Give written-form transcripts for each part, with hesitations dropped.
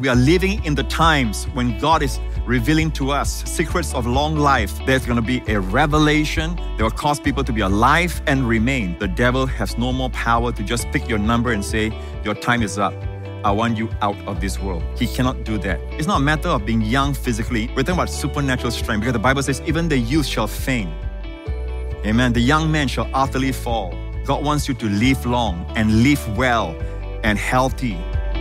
We are living in the times when God is revealing to us secrets of long life. There's going to be a revelation that will cause people to be alive and remain. The devil has no more power to just pick your number and say, your time is up. I want you out of this world. He cannot do that. It's not a matter of being young physically. We're talking about supernatural strength because the Bible says, even the youth shall faint. Amen. The young man shall utterly fall. God wants you to live long and live well and healthy.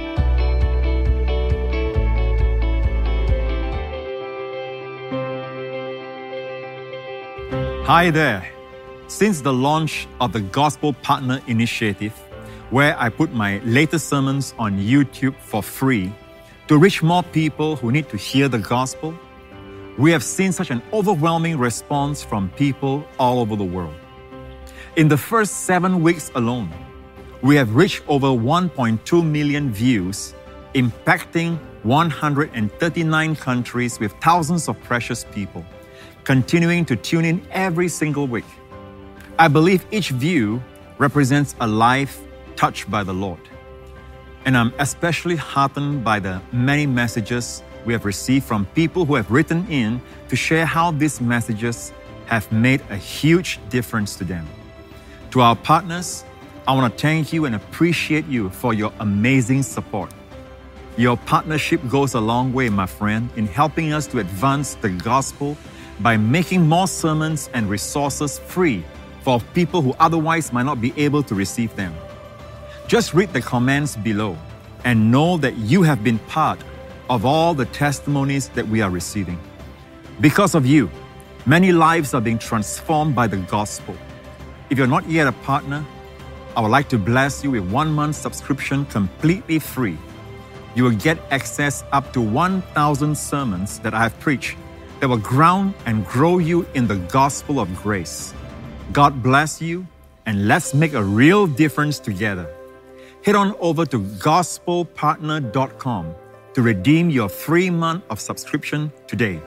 Hi there. Since the launch of the Gospel Partner Initiative, where I put my latest sermons on YouTube for free to reach more people who need to hear the gospel, we have seen such an overwhelming response from people all over the world. In the first 7 weeks alone, we have reached over 1.2 million views, impacting 139 countries with thousands of precious people, continuing to tune in every single week. I believe each view represents a life touched by the Lord. And I'm especially heartened by the many messages we have received from people who have written in to share how these messages have made a huge difference to them. To our partners, I want to thank you and appreciate you for your amazing support. Your partnership goes a long way, my friend, in helping us to advance the gospel by making more sermons and resources free for people who otherwise might not be able to receive them. Just read the comments below and know that you have been part of all the testimonies that we are receiving. Because of you, many lives are being transformed by the gospel. If you're not yet a partner, I would like to bless you with 1 month subscription completely free. You will get access up to 1,000 sermons that I have preached that will ground and grow you in the gospel of grace. God bless you, and let's make a real difference together. Head on over to gospelpartner.com to redeem your free month of subscription today.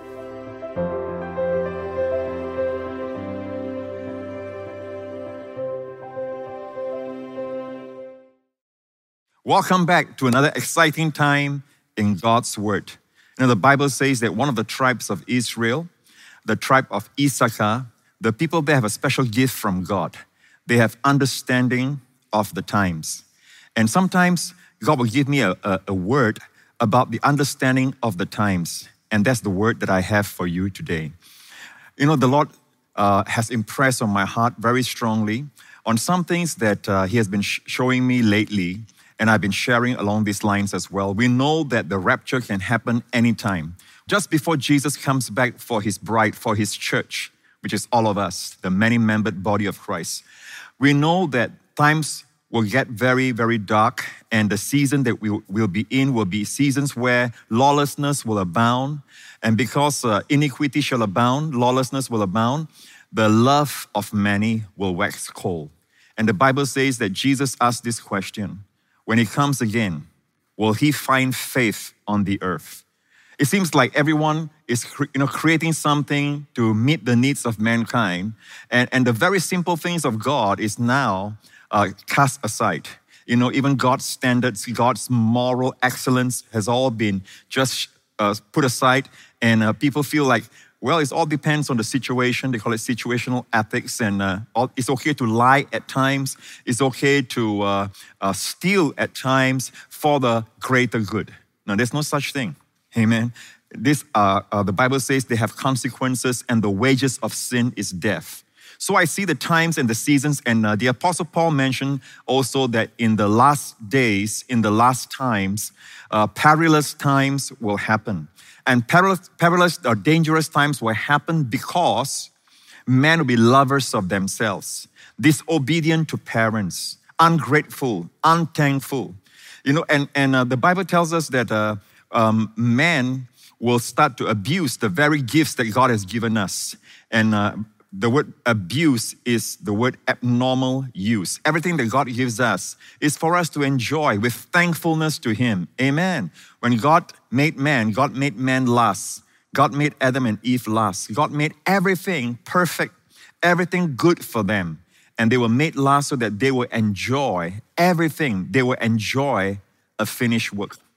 Welcome back to another exciting time in God's Word. You know, the Bible says that one of the tribes of Israel, the tribe of Issachar, the people there have a special gift from God. They have understanding of the times. And sometimes God will give me a word about the understanding of the times. And that's the word that I have for you today. You know, the Lord has impressed on my heart very strongly on some things that He has been showing me lately. And I've been sharing along these lines as well. We know that the rapture can happen anytime. Just before Jesus comes back for His bride, for His church, which is all of us, the many-membered body of Christ. We know that times will get very, very dark, and the season that we will be in will be seasons where lawlessness will abound. And because iniquity shall abound, lawlessness will abound, the love of many will wax cold. And the Bible says that Jesus asked this question: when He comes again, will He find faith on the earth? It seems like everyone is creating something to meet the needs of mankind, and the very simple things of God is now cast aside. You know, even God's standards, God's moral excellence has all been just put aside, and people feel like, well, it all depends on the situation. They call it situational ethics, and it's okay to lie at times. It's okay to steal at times for the greater good. Now, there's no such thing. Amen. This, the Bible says they have consequences, and the wages of sin is death. So I see the times and the seasons, and the Apostle Paul mentioned also that in the last days, in the last times, perilous times will happen. And perilous or dangerous times will happen because men will be lovers of themselves, disobedient to parents, ungrateful, unthankful. You know, and the Bible tells us that men will start to abuse the very gifts that God has given us. And the word abuse is the word abnormal use. Everything that God gives us is for us to enjoy with thankfulness to Him. Amen. When God made man last. God made Adam and Eve last. God made everything perfect, everything good for them. And they were made last so that they will enjoy everything. They will enjoy a finished work.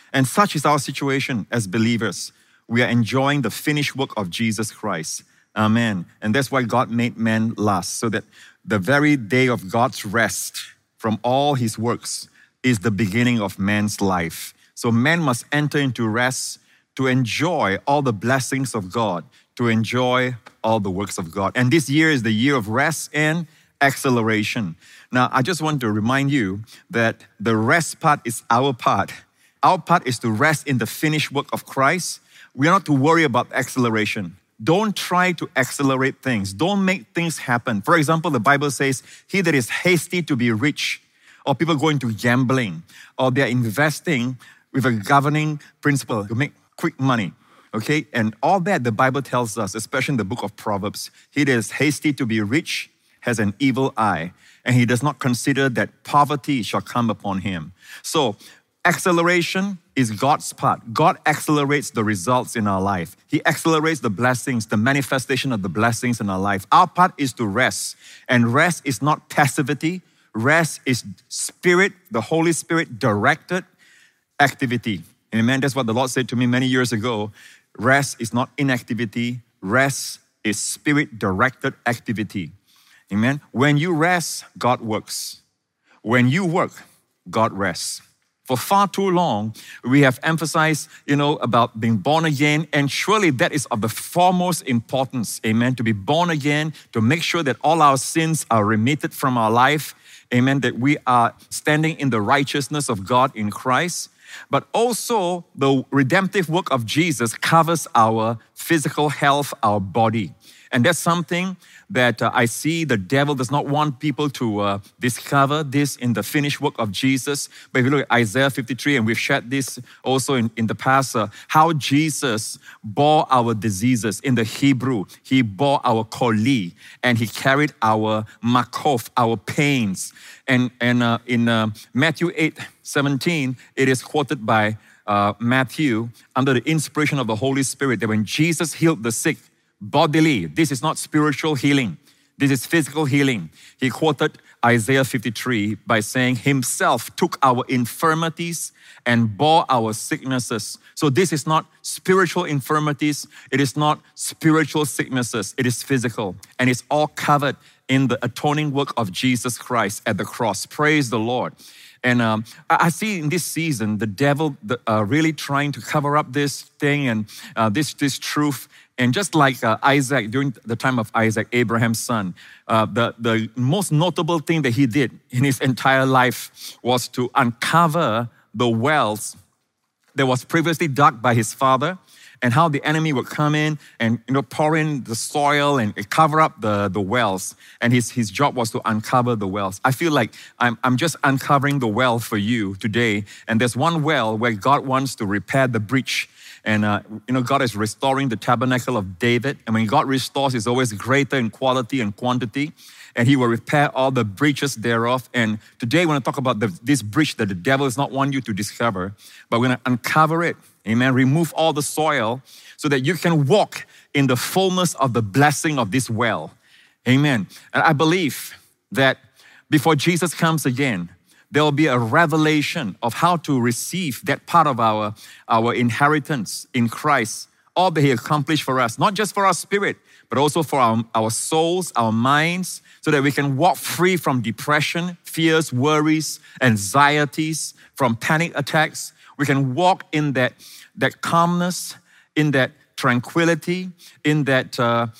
And such is our situation as believers. We are enjoying the finished work of Jesus Christ. Amen. And that's why God made man last, so that the very day of God's rest from all his works is the beginning of man's life. So man must enter into rest to enjoy all the blessings of God, to enjoy all the works of God. And this year is the year of rest and acceleration. Now, I just want to remind you that the rest part is our part. Our part is to rest in the finished work of Christ. We are not to worry about acceleration. Don't try to accelerate things. Don't make things happen. For example, the Bible says, he that is hasty to be rich, or people go into gambling, or they're investing with a governing principle to make quick money. Okay? And all that the Bible tells us, especially in the book of Proverbs, he that is hasty to be rich has an evil eye, and he does not consider that poverty shall come upon him. So, acceleration is God's part. God accelerates the results in our life. He accelerates the blessings, the manifestation of the blessings in our life. Our part is to rest. And rest is not passivity. Rest is Spirit, the Holy Spirit directed activity. Amen. That's what the Lord said to me many years ago. Rest is not inactivity. Rest is Spirit directed activity. Amen. When you rest, God works. When you work, God rests. For far too long, we have emphasized, about being born again, and surely that is of the foremost importance, amen, to be born again, to make sure that all our sins are remitted from our life, amen, that we are standing in the righteousness of God in Christ. But also, the redemptive work of Jesus covers our physical health, our body. And that's something that I see the devil does not want people to discover this in the finished work of Jesus. But if you look at Isaiah 53, and we've shared this also in the past, how Jesus bore our diseases. In the Hebrew, he bore our choli, and he carried our makov, our pains. And in Matthew 8:17, it is quoted by Matthew under the inspiration of the Holy Spirit that when Jesus healed the sick, bodily. This is not spiritual healing. This is physical healing. He quoted Isaiah 53 by saying, himself took our infirmities and bore our sicknesses. So this is not spiritual infirmities. It is not spiritual sicknesses. It is physical. And it's all covered in the atoning work of Jesus Christ at the cross. Praise the Lord. And I see in this season, the devil really trying to cover up this thing and this truth. And just like Isaac, during the time of Isaac, Abraham's son, the most notable thing that he did in his entire life was to uncover the wells that was previously dug by his father, and how the enemy would come in and pour in the soil and cover up the wells. And his job was to uncover the wells. I feel like I'm just uncovering the well for you today. And there's one well where God wants to repair the breach. And God is restoring the tabernacle of David. And when God restores, it's always greater in quality and quantity. And he will repair all the breaches thereof. And today we're going to talk about this breach that the devil does not want you to discover. But we're going to uncover it. Amen. Remove all the soil so that you can walk in the fullness of the blessing of this well. Amen. And I believe that before Jesus comes again, there will be a revelation of how to receive that part of our inheritance in Christ, all that he accomplished for us, not just for our spirit, but also for our souls, our minds, so that we can walk free from depression, fears, worries, anxieties, from panic attacks. We can walk in that calmness, in that tranquility, in that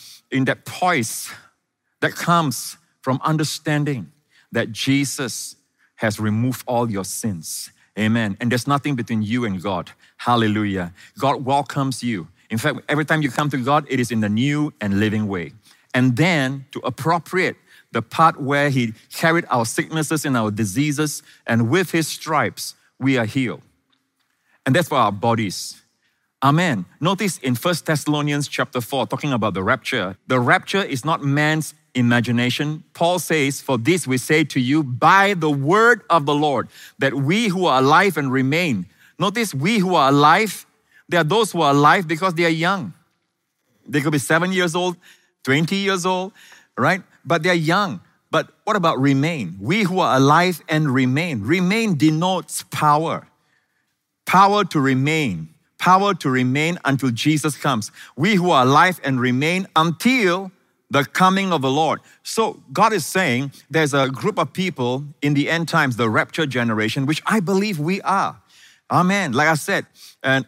poise that comes from understanding that Jesus has removed all your sins. Amen. And there's nothing between you and God. Hallelujah. God welcomes you. In fact, every time you come to God, it is in the new and living way. And then to appropriate the part where he carried our sicknesses and our diseases, and with his stripes, we are healed. And that's for our bodies. Amen. Notice in 1 Thessalonians chapter 4, talking about the rapture is not man's imagination. Paul says, for this we say to you by the word of the Lord, that we who are alive and remain. Notice, we who are alive, there are those who are alive because they are young. They could be 7 years old, 20 years old, right? But they're young. But what about remain? We who are alive and remain. Remain denotes power. power to remain until Jesus comes. We who are alive and remain until the coming of the Lord. So God is saying there's a group of people in the end times, the rapture generation, which I believe we are. Amen. Like I said, and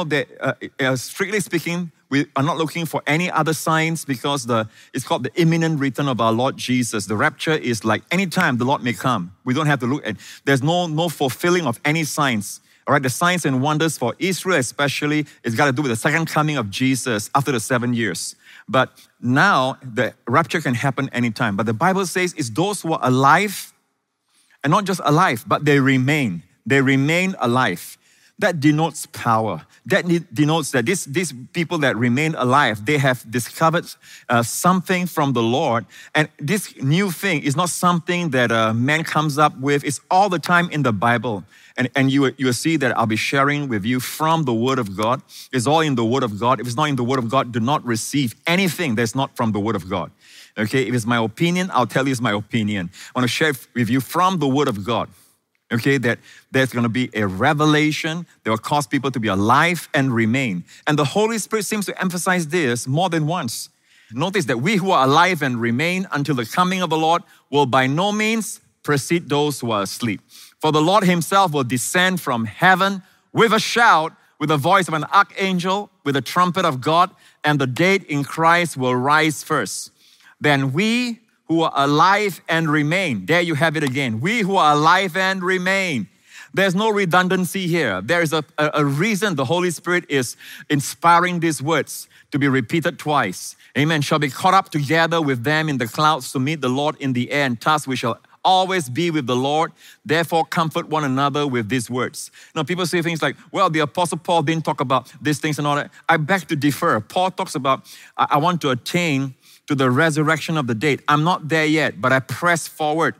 strictly speaking, we are not looking for any other signs because it's called the imminent return of our Lord Jesus. The rapture is like any time the Lord may come. We don't have to look at, there's no fulfilling of any signs. All right, the signs and wonders for Israel especially is got to do with the second coming of Jesus after the 7 years. But now the rapture can happen anytime. But the Bible says it's those who are alive, and not just alive, but they remain. They remain alive. That denotes power. That denotes that these people that remain alive, they have discovered something from the Lord. And this new thing is not something that man comes up with. It's all the time in the Bible. And you will see that I'll be sharing with you from the Word of God. It's all in the Word of God. If it's not in the Word of God, do not receive anything that's not from the Word of God. Okay, if it's my opinion, I'll tell you it's my opinion. I want to share with you from the Word of God. Okay, that there's going to be a revelation that will cause people to be alive and remain. And the Holy Spirit seems to emphasize this more than once. Notice that we who are alive and remain until the coming of the Lord will by no means precede those who are asleep. For the Lord himself will descend from heaven with a shout, with the voice of an archangel, with the trumpet of God, and the dead in Christ will rise first. Then we who are alive and remain. There you have it again. We who are alive and remain. There's no redundancy here. There is a reason the Holy Spirit is inspiring these words to be repeated twice. Amen. Shall be caught up together with them in the clouds to meet the Lord in the air, and thus we shall always be with the Lord. Therefore, comfort one another with these words. Now, people say things like, well, the Apostle Paul didn't talk about these things and all that. I beg to differ. Paul talks about, I want to attain to the resurrection of the dead. I'm not there yet, but I press forward.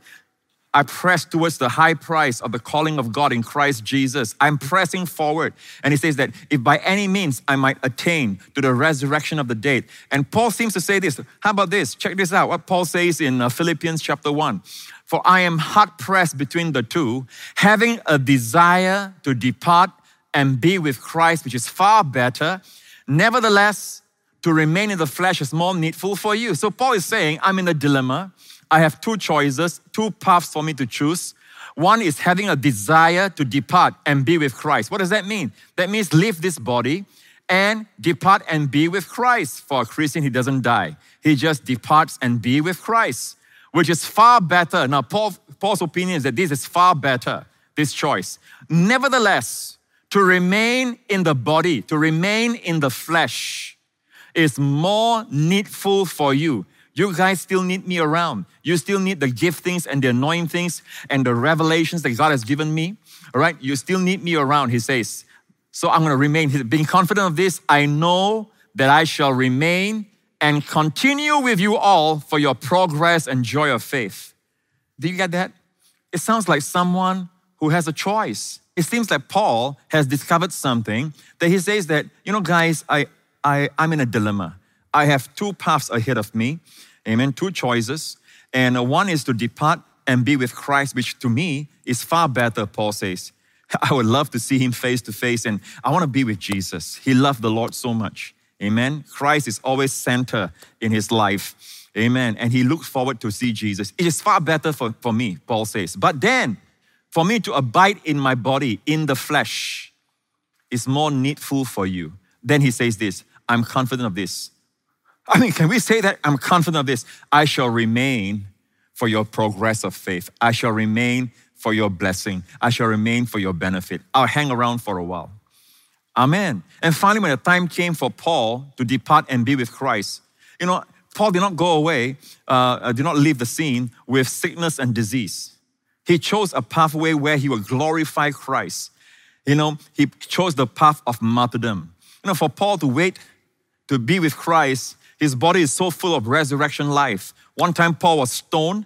I press towards the high price of the calling of God in Christ Jesus. I'm pressing forward. And he says that if by any means I might attain to the resurrection of the dead. And Paul seems to say this. How about this? Check this out. What Paul says in Philippians chapter 1. For I am hard pressed between the two, having a desire to depart and be with Christ, which is far better. Nevertheless, to remain in the flesh is more needful for you. So Paul is saying, I'm in a dilemma. I have two choices, two paths for me to choose. One is having a desire to depart and be with Christ. What does that mean? That means leave this body and depart and be with Christ. For a Christian, he doesn't die. He just departs and be with Christ, which is far better. Now, Paul's opinion is that this is far better, this choice. Nevertheless, to remain in the body, to remain in the flesh is more needful for you. You guys still need me around. You still need the giftings and the anointings and the revelations that God has given me. All right, you still need me around, he says. So I'm going to remain. Being confident of this, I know that I shall remain and continue with you all for your progress and joy of faith. Do you get that? It sounds like someone who has a choice. It seems like Paul has discovered something that he says that, guys, I'm in a dilemma. I have two paths ahead of me. Amen. Two choices. And one is to depart and be with Christ, which to me is far better, Paul says. I would love to see him face to face, and I want to be with Jesus. He loved the Lord so much. Amen. Christ is always center in his life. Amen. And he looks forward to see Jesus. It is far better for me, Paul says. But then, for me to abide in my body, in the flesh, is more needful for you. Then he says this, I'm confident of this. Can we say that? I'm confident of this. I shall remain for your progress of faith. I shall remain for your blessing. I shall remain for your benefit. I'll hang around for a while. Amen. And finally, when the time came for Paul to depart and be with Christ, Paul did not go away, did not leave the scene with sickness and disease. He chose a pathway where he would glorify Christ. He chose the path of martyrdom. For Paul to wait to be with Christ, his body is so full of resurrection life. One time Paul was stoned,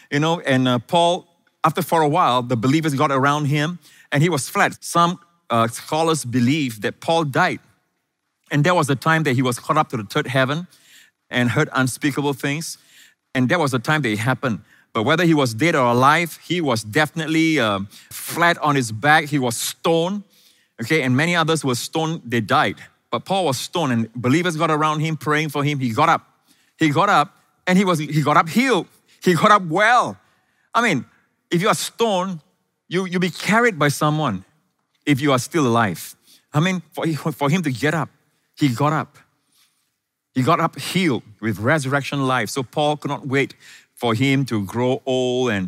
and Paul, for a while, the believers got around him and he was flat. Some scholars believe that Paul died. And there was a time that he was caught up to the third heaven and heard unspeakable things. And there was a time that it happened. But whether he was dead or alive, he was definitely flat on his back. He was stoned. Okay, and many others were stoned, they died. But Paul was stoned, and believers got around him, praying for him. He got up. He got up, and he got up healed. He got up well. I mean, if you are stoned, you'll be carried by someone if you are still alive. I mean, for him to get up, he got up. He got up healed with resurrection life. So Paul could not wait for him to grow old and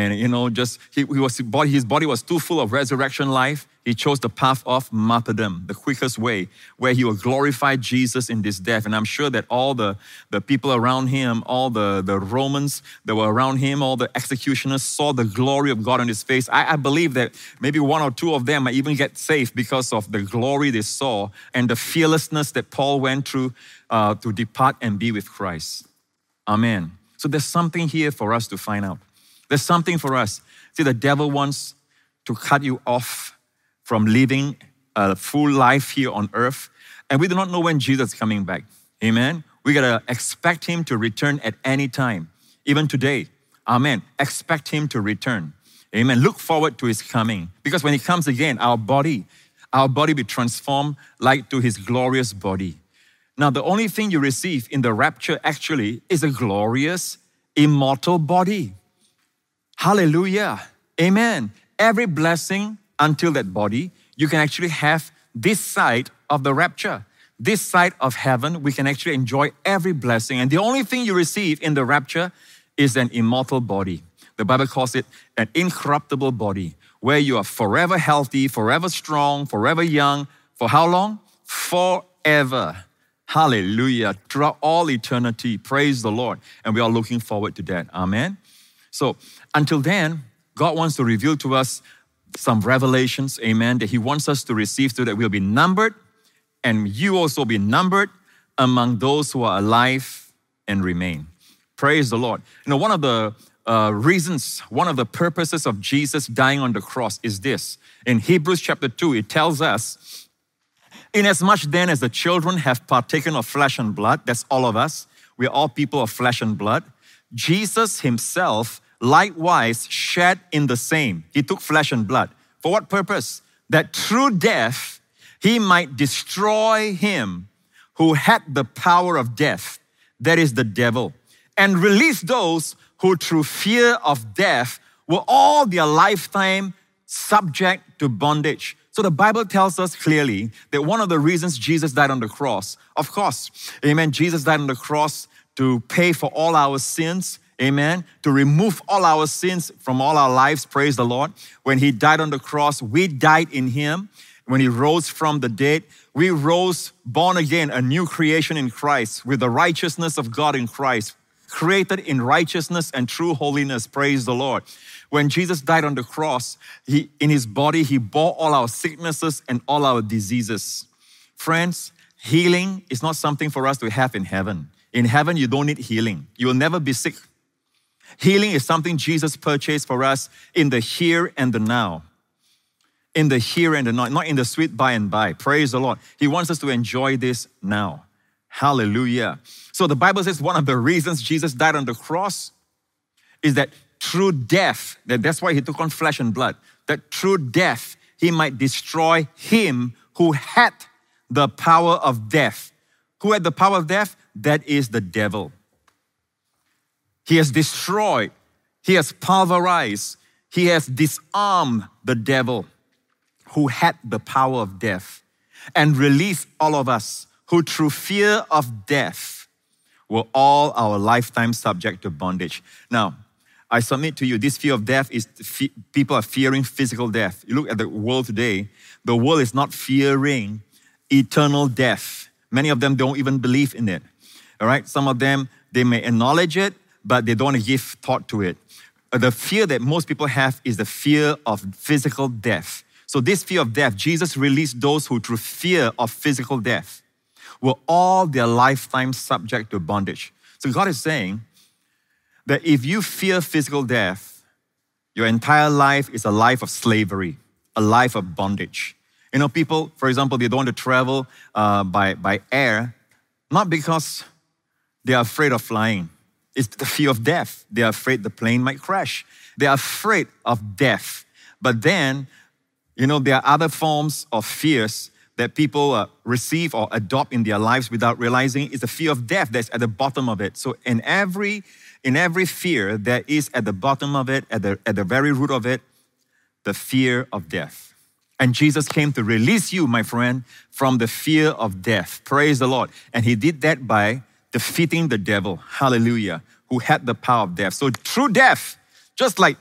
his body was too full of resurrection life. He chose the path of martyrdom, the quickest way, where he will glorify Jesus in this death. And I'm sure that all the people around him, all the Romans that were around him, all the executioners saw the glory of God on his face. I believe that maybe one or two of them might even get saved because of the glory they saw and the fearlessness that Paul went through to depart and be with Christ. Amen. So there's something here for us to find out. There's something for us. See, the devil wants to cut you off from living a full life here on earth. And we do not know when Jesus is coming back. Amen. We got to expect him to return at any time. Even today. Amen. Expect him to return. Amen. Look forward to his coming. Because when he comes again, our body will be transformed like to his glorious body. Now, the only thing you receive in the rapture actually is a glorious, immortal body. Hallelujah. Amen. Every blessing until that body, you can actually have this side of the rapture. This side of heaven, we can actually enjoy every blessing. And the only thing you receive in the rapture is an immortal body. The Bible calls it an incorruptible body, where you are forever healthy, forever strong, forever young. For how long? Forever. Hallelujah. Throughout all eternity. Praise the Lord. And we are looking forward to that. Amen. So until then, God wants to reveal to us some revelations, amen, that he wants us to receive so that we'll be numbered and you also be numbered among those who are alive and remain. Praise the Lord. You know, one of the reasons, one of the purposes of Jesus dying on the cross is this. In Hebrews chapter 2, it tells us, inasmuch then as the children have partaken of flesh and blood, that's all of us, we're all people of flesh and blood, Jesus himself likewise shed in the same. He took flesh and blood. For what purpose? That through death, he might destroy him who had the power of death, that is the devil, and release those who through fear of death were all their lifetime subject to bondage. So the Bible tells us clearly that one of the reasons Jesus died on the cross, of course, amen, Jesus died on the cross to pay for all our sins, amen, to remove all our sins from all our lives, praise the Lord. When he died on the cross, we died in him. When he rose from the dead, we rose born again, a new creation in Christ, with the righteousness of God in Christ, created in righteousness and true holiness, praise the Lord. When Jesus died on the cross, in his body, he bore all our sicknesses and all our diseases. Friends, healing is not something for us to have in heaven. In heaven, you don't need healing. You will never be sick. Healing is something Jesus purchased for us in the here and the now. In the here and the now, not in the sweet by and by. Praise the Lord. He wants us to enjoy this now. Hallelujah. So the Bible says one of the reasons Jesus died on the cross is that through death, that's why he took on flesh and blood, that through death, he might destroy him who had the power of death. Who had the power of death? That is the devil. He has destroyed, he has pulverized, he has disarmed the devil who had the power of death and released all of us who through fear of death were all our lifetime subject to bondage. Now, I submit to you, this fear of death is, people are fearing physical death. You look at the world today, the world is not fearing eternal death. Many of them don't even believe in it. All right, some of them, they may acknowledge it, but they don't want to give thought to it. The fear that most people have is the fear of physical death. So this fear of death, Jesus released those who through fear of physical death were all their lifetime subject to bondage. So God is saying that if you fear physical death, your entire life is a life of slavery, a life of bondage. You know, people, for example, they don't want to travel by air, not because they are afraid of flying. It's the fear of death. They are afraid the plane might crash. They are afraid of death. But then, You know, there are other forms of fears that people receive or adopt in their lives without realizing. It's the fear of death that's at the bottom of it. So in every fear, there is at the bottom of it, at the very root of it, the fear of death. And Jesus came to release you, my friend, from the fear of death. Praise the Lord. And he did that by defeating the devil, hallelujah, who had the power of death. So through death, just like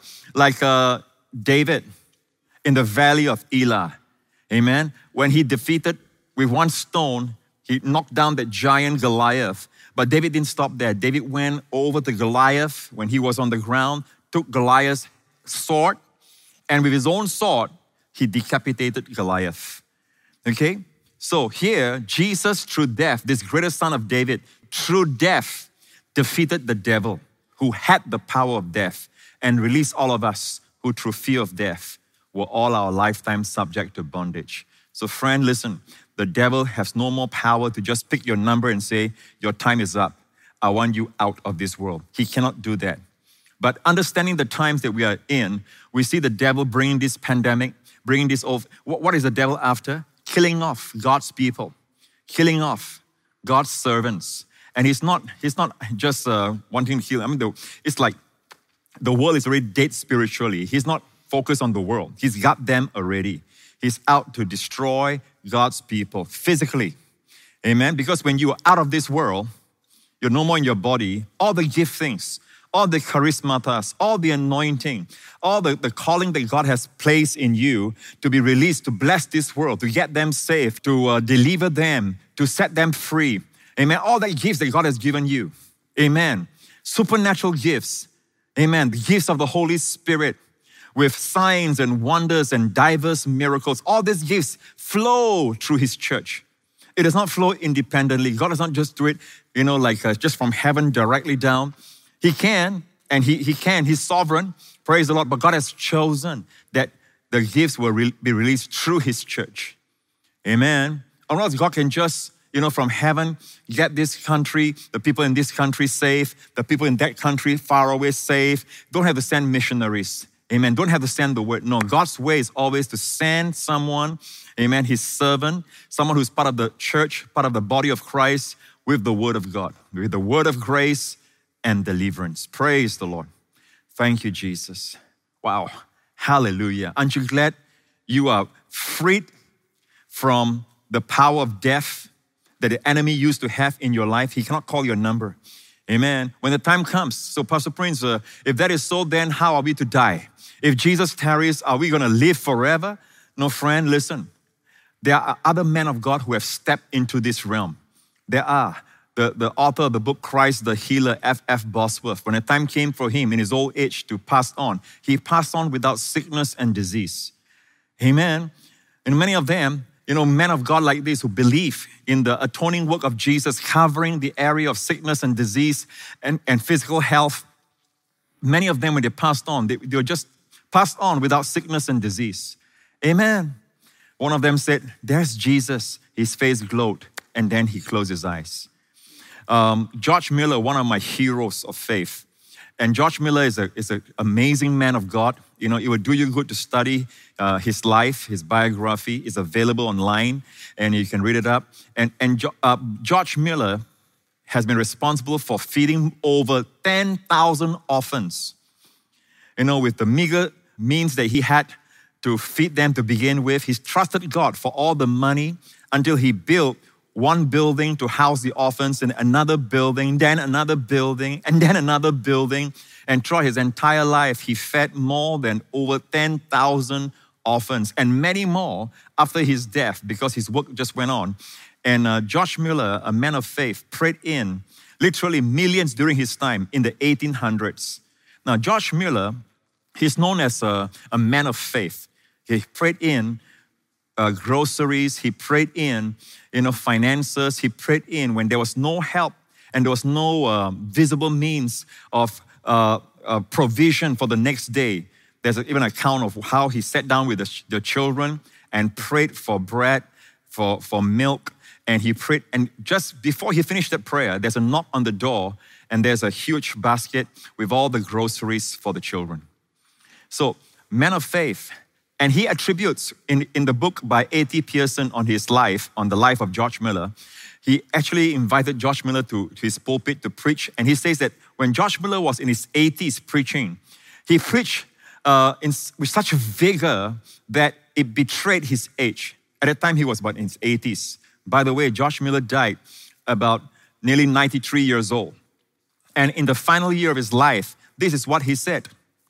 David in the valley of Elah, amen, when he defeated with one stone, he knocked down that giant Goliath. But David didn't stop there. David went over to Goliath when he was on the ground, took Goliath's sword, and with his own sword, he decapitated Goliath. Okay? So here, Jesus, through death, this greatest son of David, through death, defeated the devil who had the power of death and released all of us who through fear of death were all our lifetime subject to bondage. So friend, listen, the devil has no more power to just pick your number and say, your time is up. I want you out of this world. He cannot do that. But understanding the times that we are in, we see the devil bringing this pandemic, bringing this over. What is the devil after? Killing off God's people, killing off God's servants. And he's not just wanting to kill. I mean, it's like the world is already dead spiritually. He's not focused on the world. He's got them already. He's out to destroy God's people physically. Amen? Because when you are out of this world, you're no more in your body. All the giftings, all the charismatas, all the anointing, all the calling that God has placed in you to be released, to bless this world, to get them saved, to deliver them, to set them free. Amen. All the gifts that God has given you. Amen. Supernatural gifts. Amen. The gifts of the Holy Spirit with signs and wonders and diverse miracles. All these gifts flow through His church. It does not flow independently. God does not just do it, just from heaven directly down. He can, and He can. He's sovereign. Praise the Lord. But God has chosen that the gifts will be released through His church. Amen. Or else God can just, from heaven, get this country, the people in this country safe, the people in that country far away safe. Don't have to send missionaries. Amen. Don't have to send the word. No, God's way is always to send someone, amen, His servant, someone who's part of the church, part of the body of Christ with the word of God, with the word of grace and deliverance. Praise the Lord. Thank you, Jesus. Wow. Hallelujah. Aren't you glad you are freed from the power of death that the enemy used to have in your life? He cannot call your number. Amen. When the time comes. So Pastor Prince, if that is so, then how are we to die? If Jesus tarries, are we going to live forever? No, friend, listen. There are other men of God who have stepped into this realm. There are. The author of the book, Christ the Healer, F.F. Bosworth, when the time came for him in his old age to pass on, he passed on without sickness and disease. Amen. And many of them, men of God like this who believe in the atoning work of Jesus covering the area of sickness and disease and physical health, many of them, when they passed on, they were just passed on without sickness and disease. Amen. One of them said, there's Jesus. His face glowed, and then he closed his eyes. George Miller, one of my heroes of faith. And George Miller is an amazing man of God. It would do you good to study his life, his biography is available online, and you can read it up. And George Miller has been responsible for feeding over 10,000 orphans. With the meager means that he had to feed them to begin with, he's trusted God for all the money until he built one building to house the orphans, and another building, then another building, and then another building. And throughout his entire life, he fed more than over 10,000 orphans and many more after his death because his work just went on. And George Miller, a man of faith, prayed in literally millions during his time in the 1800s. Now, George Miller, he's known as a man of faith. He prayed in groceries, he prayed in, finances, he prayed in when there was no help and there was no visible means of provision for the next day. There's even an account of how he sat down with the children and prayed for bread, for milk, and he prayed. And just before he finished that prayer, there's a knock on the door and there's a huge basket with all the groceries for the children. So, men of faith, And he attributes in the book by A.T. Pierson on his life, on the life of George Miller, he actually invited George Miller to his pulpit to preach. And he says that when George Miller was in his 80s preaching, he preached with such vigor that it betrayed his age. At that time, he was about in his 80s. By the way, George Miller died about nearly 93 years old. And in the final year of his life, this is what he said.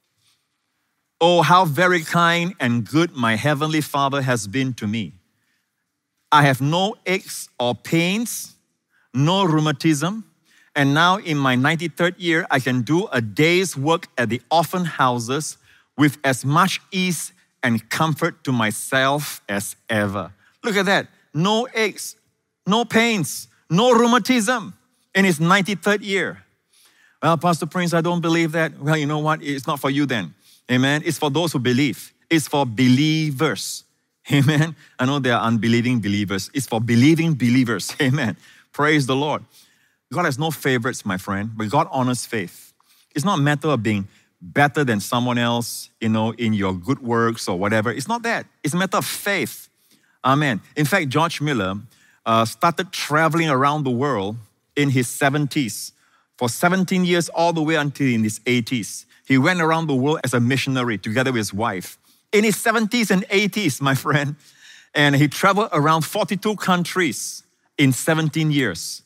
"Oh, how very kind and good my Heavenly Father has been to me. I have no aches or pains, no rheumatism, and now in my 93rd year, I can do a day's work at the orphan houses with as much ease and comfort to myself as ever." Look at that. No aches, no pains, no rheumatism in his 93rd year. Well, Pastor Prince, I don't believe that. Well, you know what? It's not for you then. Amen. It's for those who believe. It's for believers. Amen. I know there are unbelieving believers. It's for believing believers. Amen. Praise the Lord. God has no favorites, my friend, but God honors faith. It's not a matter of being better than someone else, in your good works or whatever. It's not that. It's a matter of faith. Amen. In fact, George Miller started traveling around the world in his 70s. For 17 years, all the way until in his 80s. He went around the world as a missionary together with his wife. In his 70s and 80s, my friend. And he traveled around 42 countries in 17 years.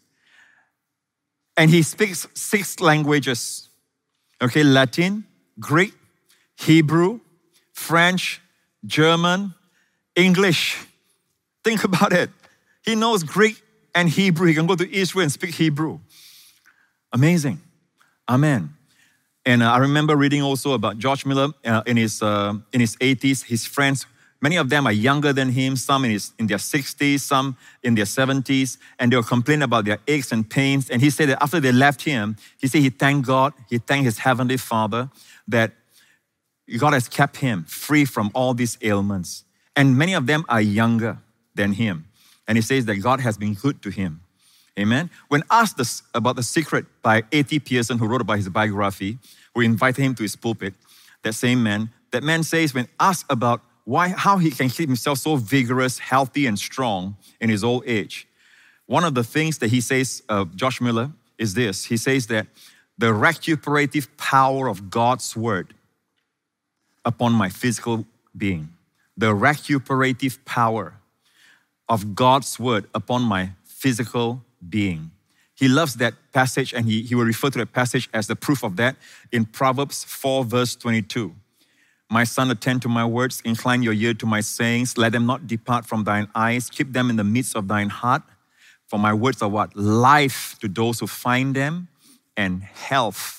And he speaks 6 languages. Okay, Latin, Greek, Hebrew, French, German, English. Think about it. He knows Greek and Hebrew. He can go to Israel and speak Hebrew. Amazing. Amen. And I remember reading also about George Miller in his 80s. His friends, many of them are younger than him, some in their 60s, some in their 70s, and they were complaining about their aches and pains. And he said that after they left him, he said he thanked God, he thanked his Heavenly Father that God has kept him free from all these ailments. And many of them are younger than him. And he says that God has been good to him. Amen. When asked about the secret by A.T. Pierson, who wrote about his biography, who invited him to his pulpit, that man says when asked about how he can keep himself so vigorous, healthy, and strong in his old age, one of the things that he says, George Miller, is this. He says that the recuperative power of God's word upon my physical being, the recuperative power of God's word upon my physical being. He loves that passage, and he will refer to that passage as the proof of that in Proverbs 4 verse 22. "My son, attend to my words, incline your ear to my sayings, let them not depart from thine eyes, keep them in the midst of thine heart. For my words are what? Life to those who find them, and health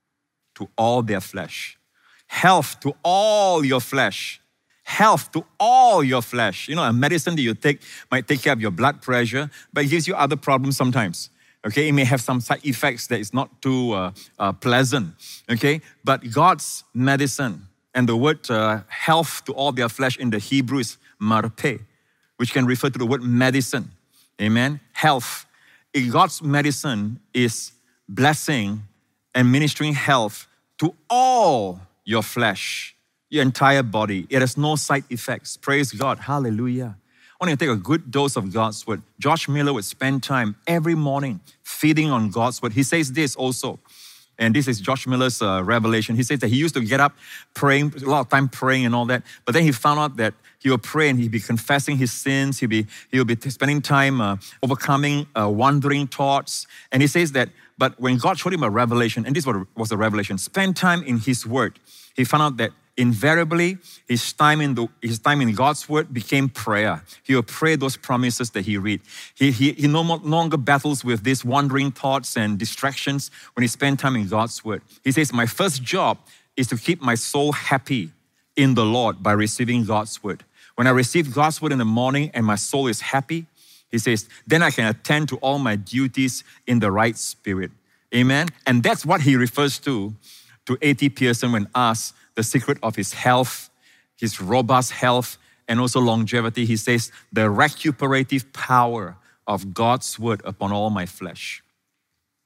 to all their flesh." Health to all your flesh. Health to all your flesh. A medicine that you take might take care of your blood pressure, but it gives you other problems sometimes. Okay, it may have some side effects that is not too pleasant. Okay, but God's medicine, and the word health to all their flesh in the Hebrew is marpe, which can refer to the word medicine. Amen. Health. God's medicine is blessing and ministering health to all your flesh, your entire body. It has no side effects. Praise God. Hallelujah. I want you to take a good dose of God's word. George Miller would spend time every morning feeding on God's word. He says this also, and this is George Miller's revelation. He says that he used to get up praying, a lot of time praying and all that, but then he found out that he would pray and he'd be confessing his sins. He'll be spending time overcoming wandering thoughts. And he says that, but when God showed him a revelation, and this was a revelation, spend time in his word, he found out that invariably, his time in God's word became prayer. He will pray those promises that he read. He no longer battles with these wandering thoughts and distractions when he spent time in God's word. He says, my first job is to keep my soul happy in the Lord by receiving God's word. When I receive God's word in the morning and my soul is happy, he says, then I can attend to all my duties in the right spirit. Amen. And that's what he refers to A.T. Pierson when asked the secret of his health, his robust health, and also longevity. He says, the recuperative power of God's word upon all my flesh.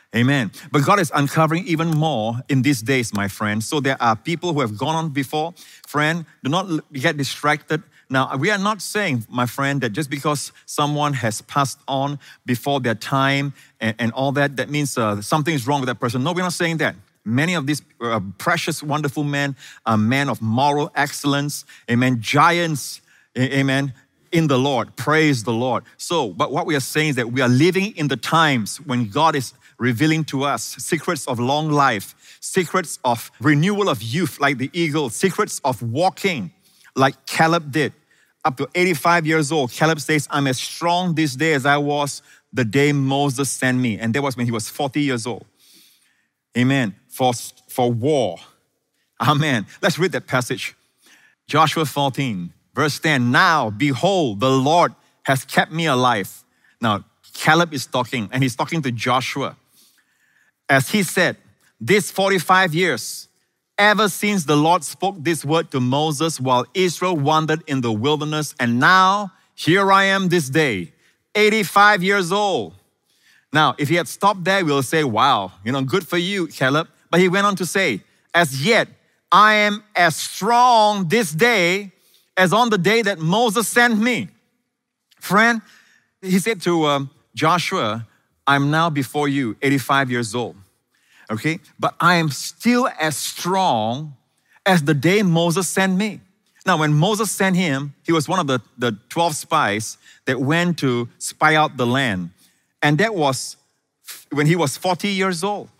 Amen. But God is uncovering even more in these days, my friend. So there are people who have gone on before. Friend, do not get distracted. Now, we are not saying, my friend, that just because someone has passed on before their time and all that, that means something is wrong with that person. No, we're not saying that. Many of these precious, wonderful men are men of moral excellence. Amen. Giants, amen, in the Lord. Praise the Lord. So, but what we are saying is that we are living in the times when God is revealing to us secrets of long life, secrets of renewal of youth like the eagle, secrets of walking like Caleb did. Up to 85 years old, Caleb says, I'm as strong this day as I was the day Moses sent me. And that was when he was 40 years old. Amen. For war. Amen. Let's read that passage. Joshua 14, verse 10. Now, behold, the Lord has kept me alive. Now, Caleb is talking, and he's talking to Joshua. As he said, this 45 years, ever since the Lord spoke this word to Moses while Israel wandered in the wilderness, and now here I am this day, 85 years old. Now, if he had stopped there, we'll say, wow, good for you, Caleb. But he went on to say, as yet, I am as strong this day as on the day that Moses sent me. Friend, he said to Joshua, I'm now before you, 85 years old. Okay? But I am still as strong as the day Moses sent me. Now, when Moses sent him, he was one of the 12 spies that went to spy out the land. And that was when he was 40 years old.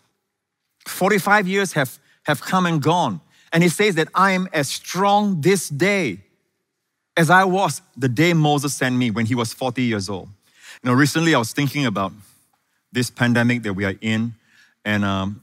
45 years have come and gone. And he says that I am as strong this day as I was the day Moses sent me when he was 40 years old. Recently I was thinking about this pandemic that we are in. And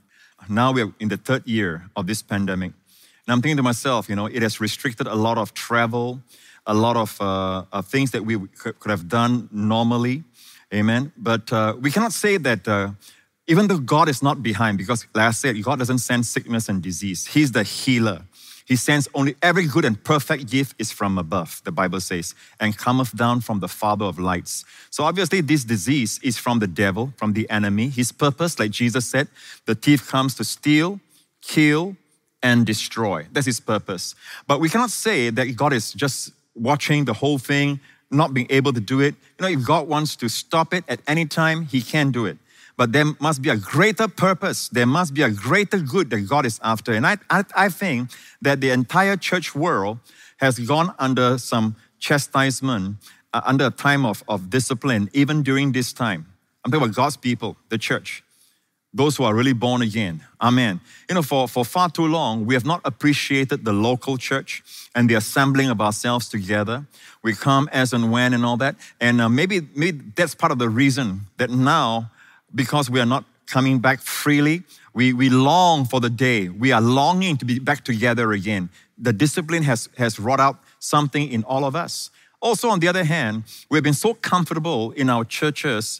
now we're in the third year of this pandemic. And I'm thinking to myself, it has restricted a lot of travel, a lot of things that we could have done normally. Amen. But we cannot say that even though God is not behind, because like I said, God doesn't send sickness and disease. He's the healer. He sends only every good and perfect gift is from above, the Bible says, and cometh down from the Father of lights. So obviously this disease is from the devil, from the enemy. His purpose, like Jesus said, the thief comes to steal, kill, and destroy. That's his purpose. But we cannot say that God is just watching the whole thing, not being able to do it. If God wants to stop it at any time, he can do it. But there must be a greater purpose. There must be a greater good that God is after. And I think that the entire church world has gone under some chastisement, under a time of discipline, even during this time. I'm talking about God's people, the church, those who are really born again. Amen. For far too long, we have not appreciated the local church and the assembling of ourselves together. We come as and when and all that. And maybe that's part of the reason that now, because we are not coming back freely, we long for the day. We are longing to be back together again. The discipline has wrought out something in all of us. Also, on the other hand, we've been so comfortable in our churches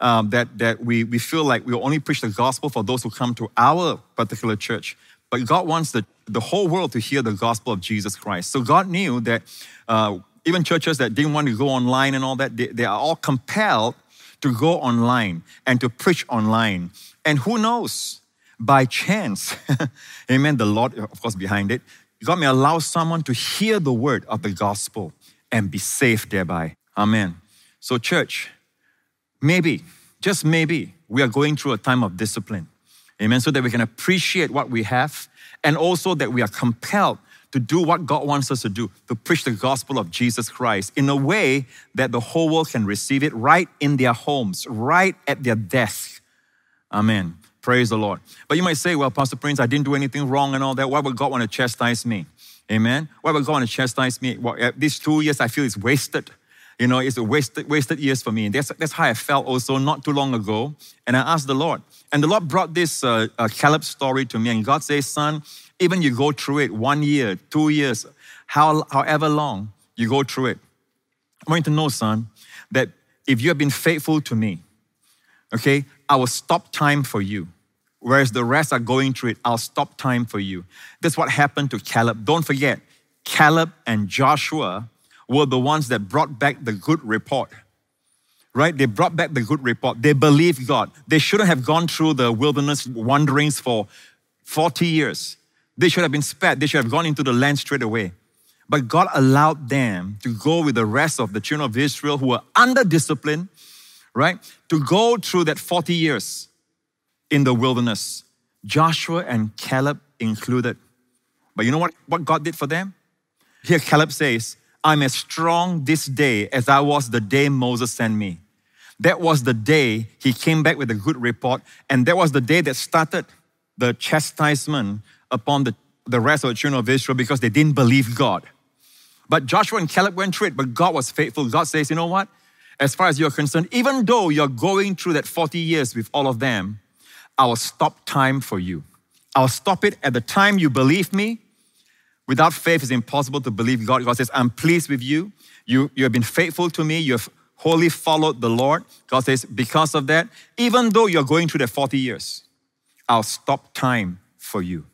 that we feel like we only preach the gospel for those who come to our particular church. But God wants the whole world to hear the gospel of Jesus Christ. So God knew that even churches that didn't want to go online and all that, they are all compelled to go online and to preach online. And who knows, by chance, amen, the Lord, of course, behind it, God may allow someone to hear the word of the gospel and be saved thereby. Amen. So church, maybe, just maybe, we are going through a time of discipline. Amen. So that we can appreciate what we have and also that we are compelled to do what God wants us to do, to preach the gospel of Jesus Christ in a way that the whole world can receive it right in their homes, right at their desk. Amen. Praise the Lord. But you might say, well, Pastor Prince, I didn't do anything wrong and all that. Why would God want to chastise me? Amen. Why would God want to chastise me? Well, these 2 years, I feel it's wasted. It's a wasted years for me. And that's how I felt also not too long ago. And I asked the Lord. And the Lord brought this Caleb story to me. And God says, son, even you go through it 1 year, 2 years, however long you go through it. I want you to know, son, that if you have been faithful to me, okay, I will stop time for you. Whereas the rest are going through it, I'll stop time for you. That's what happened to Caleb. Don't forget, Caleb and Joshua were the ones that brought back the good report. right? They brought back the good report. They believed God. They shouldn't have gone through the wilderness wanderings for 40 years. They should have been spared. They should have gone into the land straight away. But God allowed them to go with the rest of the children of Israel who were under discipline, right? To go through that 40 years in the wilderness. Joshua and Caleb included. But you know what God did for them? Here Caleb says, I'm as strong this day as I was the day Moses sent me. That was the day he came back with a good report, and that was the day that started the chastisement upon the rest of the children of Israel because they didn't believe God. But Joshua and Caleb went through it, but God was faithful. God says, you know what? As far as you're concerned, even though you're going through that 40 years with all of them, I will stop time for you. I'll stop it at the time you believe me. Without faith, it's impossible to believe God. God says, I'm pleased with you. You have been faithful to me. You have wholly followed the Lord. God says, because of that, even though you're going through the 40 years, I'll stop time for you.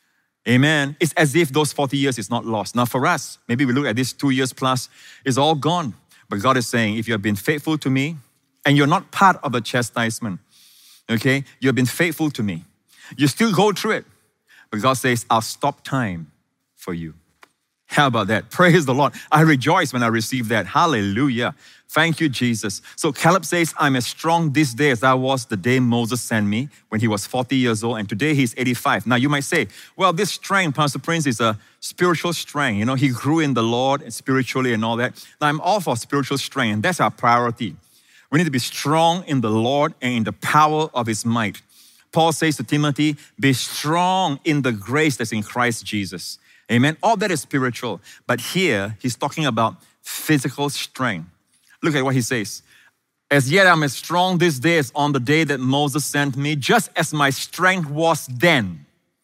Amen. It's as if those 40 years is not lost. Now for us, maybe we look at this 2 years plus, it's all gone. But God is saying, if you have been faithful to me, and you're not part of the chastisement, okay? You have been faithful to me. You still go through it. But God says, I'll stop time for you. How about that? Praise the Lord. I rejoice when I receive that. Hallelujah. Thank you, Jesus. So Caleb says, I'm as strong this day as I was the day Moses sent me when he was 40 years old, and today he's 85. Now you might say, well, this strength, Pastor Prince, is a spiritual strength. You know, he grew in the Lord and spiritually and all that. Now I'm all for spiritual strength, and that's our priority. We need to be strong in the Lord and in the power of his might. Paul says to Timothy, be strong in the grace that's in Christ Jesus. Amen. All that is spiritual. But here, he's talking about physical strength. Look at what he says. As yet I'm as strong this day as on the day that Moses sent me, just as my strength was then.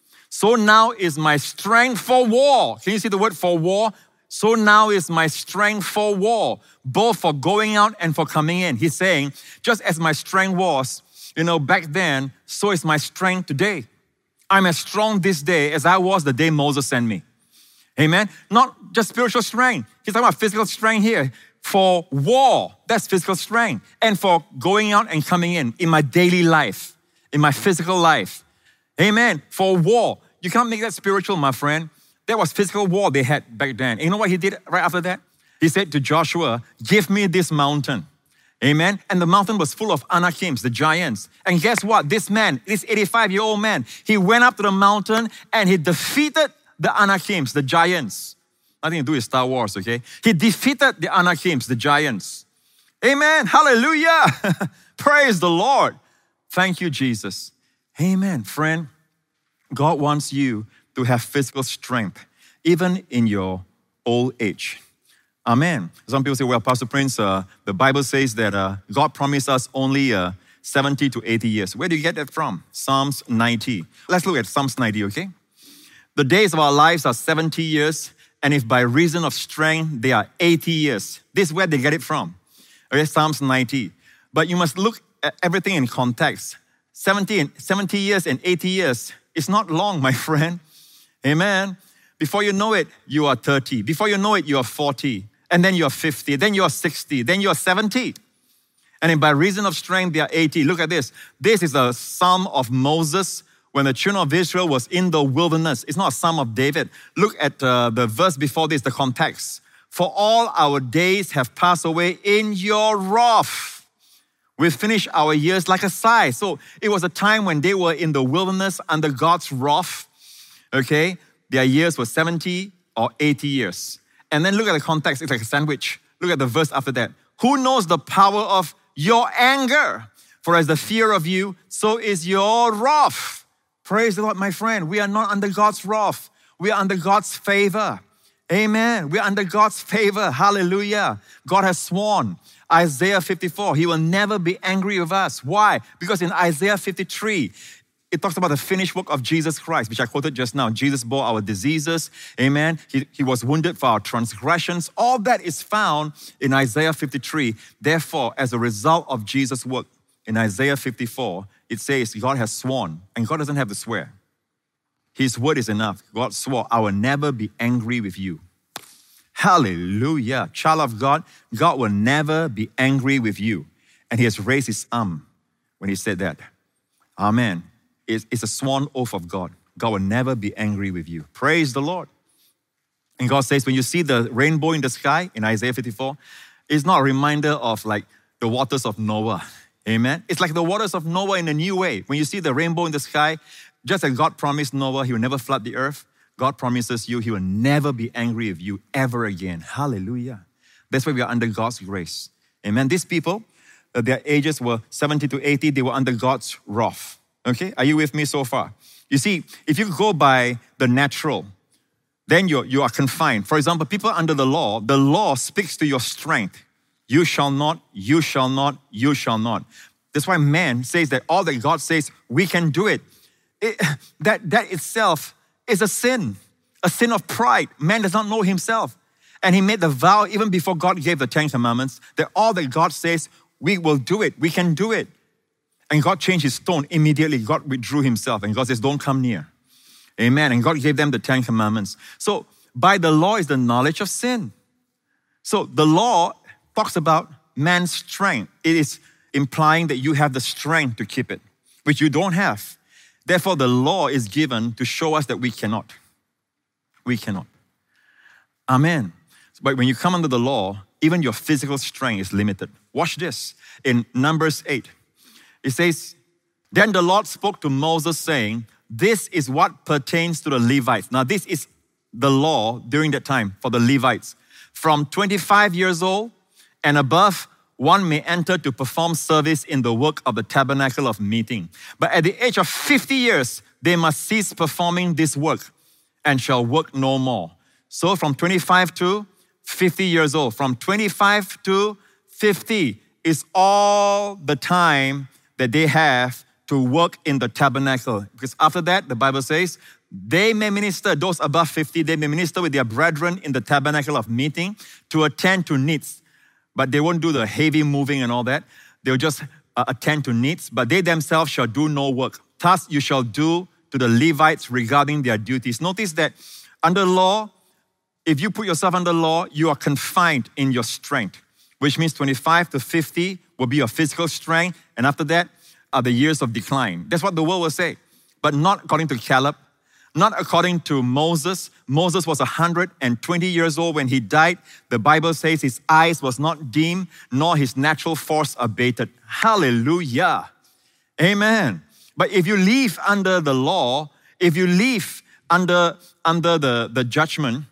So now is my strength for war. Can you see the word for war? So now is my strength for war, both for going out and for coming in. He's saying, just as my strength was, back then, so is my strength today. I'm as strong this day as I was the day Moses sent me. Amen? Not just spiritual strength. He's talking about physical strength here. For war, that's physical strength. And for going out and coming in my daily life, in my physical life. Amen? For war. You can't make that spiritual, my friend. That was physical war they had back then. And you know what he did right after that? He said to Joshua, give me this mountain. Amen? And the mountain was full of Anakims, the giants. And guess what? This man, this 85-year-old man, he went up to the mountain and he defeated the Anakims, the giants. Nothing to do with Star Wars, okay? He defeated the Anakims, the giants. Amen. Hallelujah. Praise the Lord. Thank you, Jesus. Amen. Friend, God wants you to have physical strength, even in your old age. Amen. Some people say, well, Pastor Prince, the Bible says that God promised us only 70 to 80 years. Where do you get that from? Psalms 90. Let's look at Psalms 90, okay? The days of our lives are 70 years, and if by reason of strength, they are 80 years. This is where they get it from. Okay, Psalms 90. But you must look at everything in context. 70 years and 80 years is not long, my friend. Amen. Before you know it, you are 30. Before you know it, you are 40. And then you are 50. Then you are 60. Then you are 70. And then by reason of strength, they are 80. Look at this. This is a psalm of Moses when the children of Israel was in the wilderness. It's not a psalm of David. Look at the verse before this, the context. For all our days have passed away in your wrath. We've finished our years like a sigh. So it was a time when they were in the wilderness under God's wrath. Okay? Their years were 70 or 80 years. And then look at the context. It's like a sandwich. Look at the verse after that. Who knows the power of your anger? For as the fear of you, so is your wrath. Praise the Lord, my friend. We are not under God's wrath. We are under God's favor. Amen. We are under God's favor. Hallelujah. God has sworn. Isaiah 54, He will never be angry with us. Why? Because in Isaiah 53, it talks about the finished work of Jesus Christ, which I quoted just now. Jesus bore our diseases. Amen. He was wounded for our transgressions. All that is found in Isaiah 53. Therefore, as a result of Jesus' work in Isaiah 54, it says God has sworn, and God doesn't have to swear. His word is enough. God swore, I will never be angry with you. Hallelujah. Child of God, God will never be angry with you. And he has raised his arm when he said that. Amen. It's a sworn oath of God. God will never be angry with you. Praise the Lord. And God says, when you see the rainbow in the sky, in Isaiah 54, it's not a reminder of like the waters of Noah. Amen. It's like the waters of Noah in a new way. When you see the rainbow in the sky, just as God promised Noah, he will never flood the earth, God promises you, he will never be angry with you ever again. Hallelujah. That's why we are under God's grace. Amen. These people, their ages were 70 to 80. They were under God's wrath. Okay, are you with me so far? You see, if you go by the natural, then you are confined. For example, people under the law speaks to your strength. You shall not, you shall not, you shall not. That's why man says that all that God says, we can do it. That itself is a sin of pride. Man does not know himself. And he made the vow even before God gave the 10 Commandments that all that God says, we will do it. We can do it. And God changed his tone immediately. God withdrew himself and God says, don't come near. Amen. And God gave them the 10 Commandments. So by the law is the knowledge of sin. So the law talks about man's strength. It is implying that you have the strength to keep it, which you don't have. Therefore, the law is given to show us that we cannot. We cannot. Amen. But when you come under the law, even your physical strength is limited. Watch this. In Numbers 8, it says, then the Lord spoke to Moses saying, this is what pertains to the Levites. Now, this is the law during that time for the Levites. From 25 years old and above, one may enter to perform service in the work of the tabernacle of meeting. But at the age of 50 years, they must cease performing this work and shall work no more. So from 25 to 50 years old, from 25 to 50 is all the time that they have to work in the tabernacle. Because after that, the Bible says, they may minister, those above 50, they may minister with their brethren in the tabernacle of meeting to attend to needs. But they won't do the heavy moving and all that. They'll just attend to needs, but they themselves shall do no work. Thus you shall do to the Levites regarding their duties. Notice that under law, if you put yourself under law, you are confined in your strength, which means 25 to 50 will be your physical strength, and after that are the years of decline. That's what the world will say. But not according to Caleb, not according to Moses. Moses was 120 years old when he died. The Bible says his eyes was not dim, nor his natural force abated. Hallelujah. Amen. But if you live under the law, if you live under the judgment,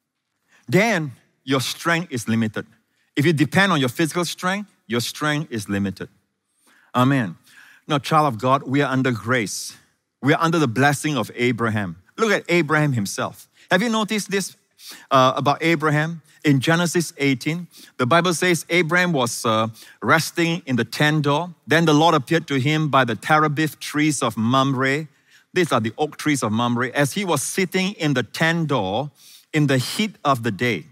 then your strength is limited. If you depend on your physical strength, your strength is limited. Amen. Now, child of God, we are under grace. We are under the blessing of Abraham. Look at Abraham himself. Have you noticed this about Abraham? In Genesis 18, the Bible says Abraham was resting in the tent door. Then the Lord appeared to him by the terebinth trees of Mamre. These are the oak trees of Mamre. As he was sitting in the tent door in the heat of the day.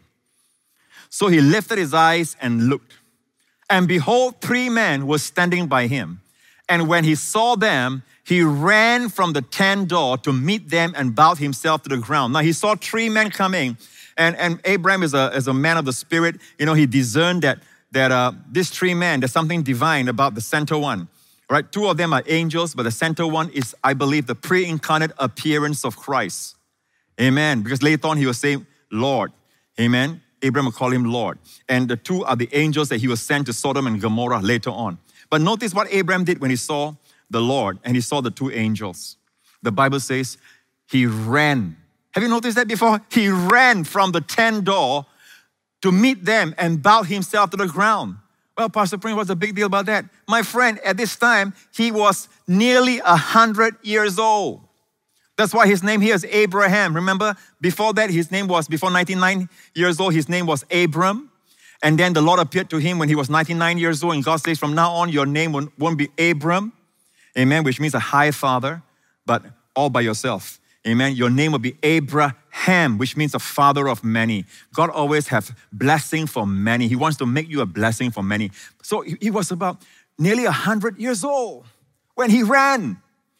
So he lifted his eyes and looked. And behold, 3 men were standing by him. And when he saw them, he ran from the tent door to meet them and bowed himself to the ground. Now he saw 3 men coming, and Abraham is a man of the Spirit. You know, he discerned that these 3 men, there's something divine about the center one. Right? 2 of them are angels, but the center one is, I believe, the pre-incarnate appearance of Christ. Amen. Because later on he will say, Lord. Amen. Abraham will call him Lord. And the 2 are the angels that he was sent to Sodom and Gomorrah later on. But notice what Abraham did when he saw the Lord and he saw the 2 angels. The Bible says he ran. Have you noticed that before? He ran from the tent door to meet them and bowed himself to the ground. Well, Pastor Prince, what's the big deal about that? My friend, at this time, he was nearly 100 years old. That's why his name here is Abraham. Remember, before that, before 99 years old, his name was Abram. And then the Lord appeared to him when he was 99 years old. And God says, from now on, your name won't be Abram. Amen, which means a high father, but all by yourself. Amen. Your name will be Abraham, which means a father of many. God always has blessing for many. He wants to make you a blessing for many. So he was about nearly 100 years old when he ran.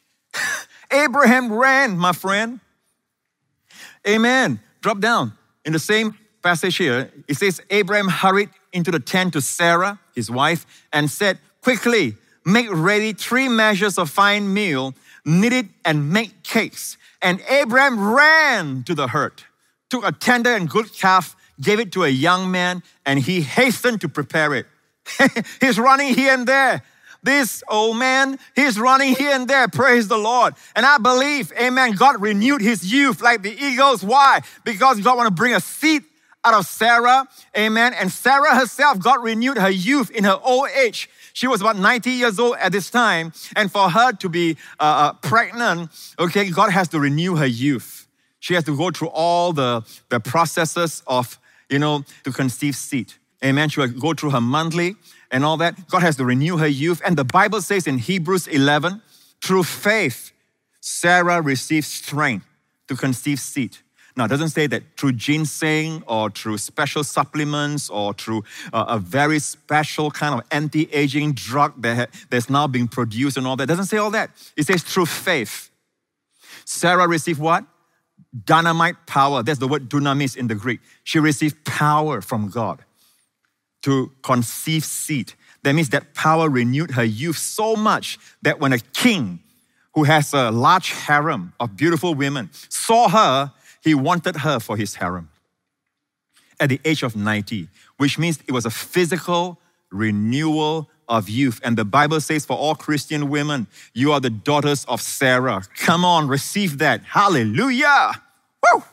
Abraham ran, my friend. Amen. Drop down. In the same passage here, it says, Abraham hurried into the tent to Sarah, his wife, and said, quickly, make ready 3 measures of fine meal, knead it and make cakes. And Abraham ran to the herd, took a tender and good calf, gave it to a young man, and he hastened to prepare it. He's running here and there. This old man, he's running here and there. Praise the Lord. And I believe, amen, God renewed his youth like the eagles. Why? Because God want to bring a seed out of Sarah. Amen. And Sarah herself, God renewed her youth in her old age. She was about 90 years old at this time. And for her to be pregnant, okay, God has to renew her youth. She has to go through all the processes of, to conceive seed. Amen. She will go through her monthly and all that. God has to renew her youth. And the Bible says in Hebrews 11, through faith, Sarah received strength to conceive seed. Now, it doesn't say that through ginseng or through special supplements or through a very special kind of anti-aging drug that's now being produced and all that. It doesn't say all that. It says through faith. Sarah received what? Dynamite power. That's the word dunamis in the Greek. She received power from God to conceive seed. That means that power renewed her youth so much that when a king who has a large harem of beautiful women saw her, he wanted her for his harem at the age of 90, which means it was a physical renewal of youth. And the Bible says for all Christian women, you are the daughters of Sarah. Come on, receive that. Hallelujah. Woo!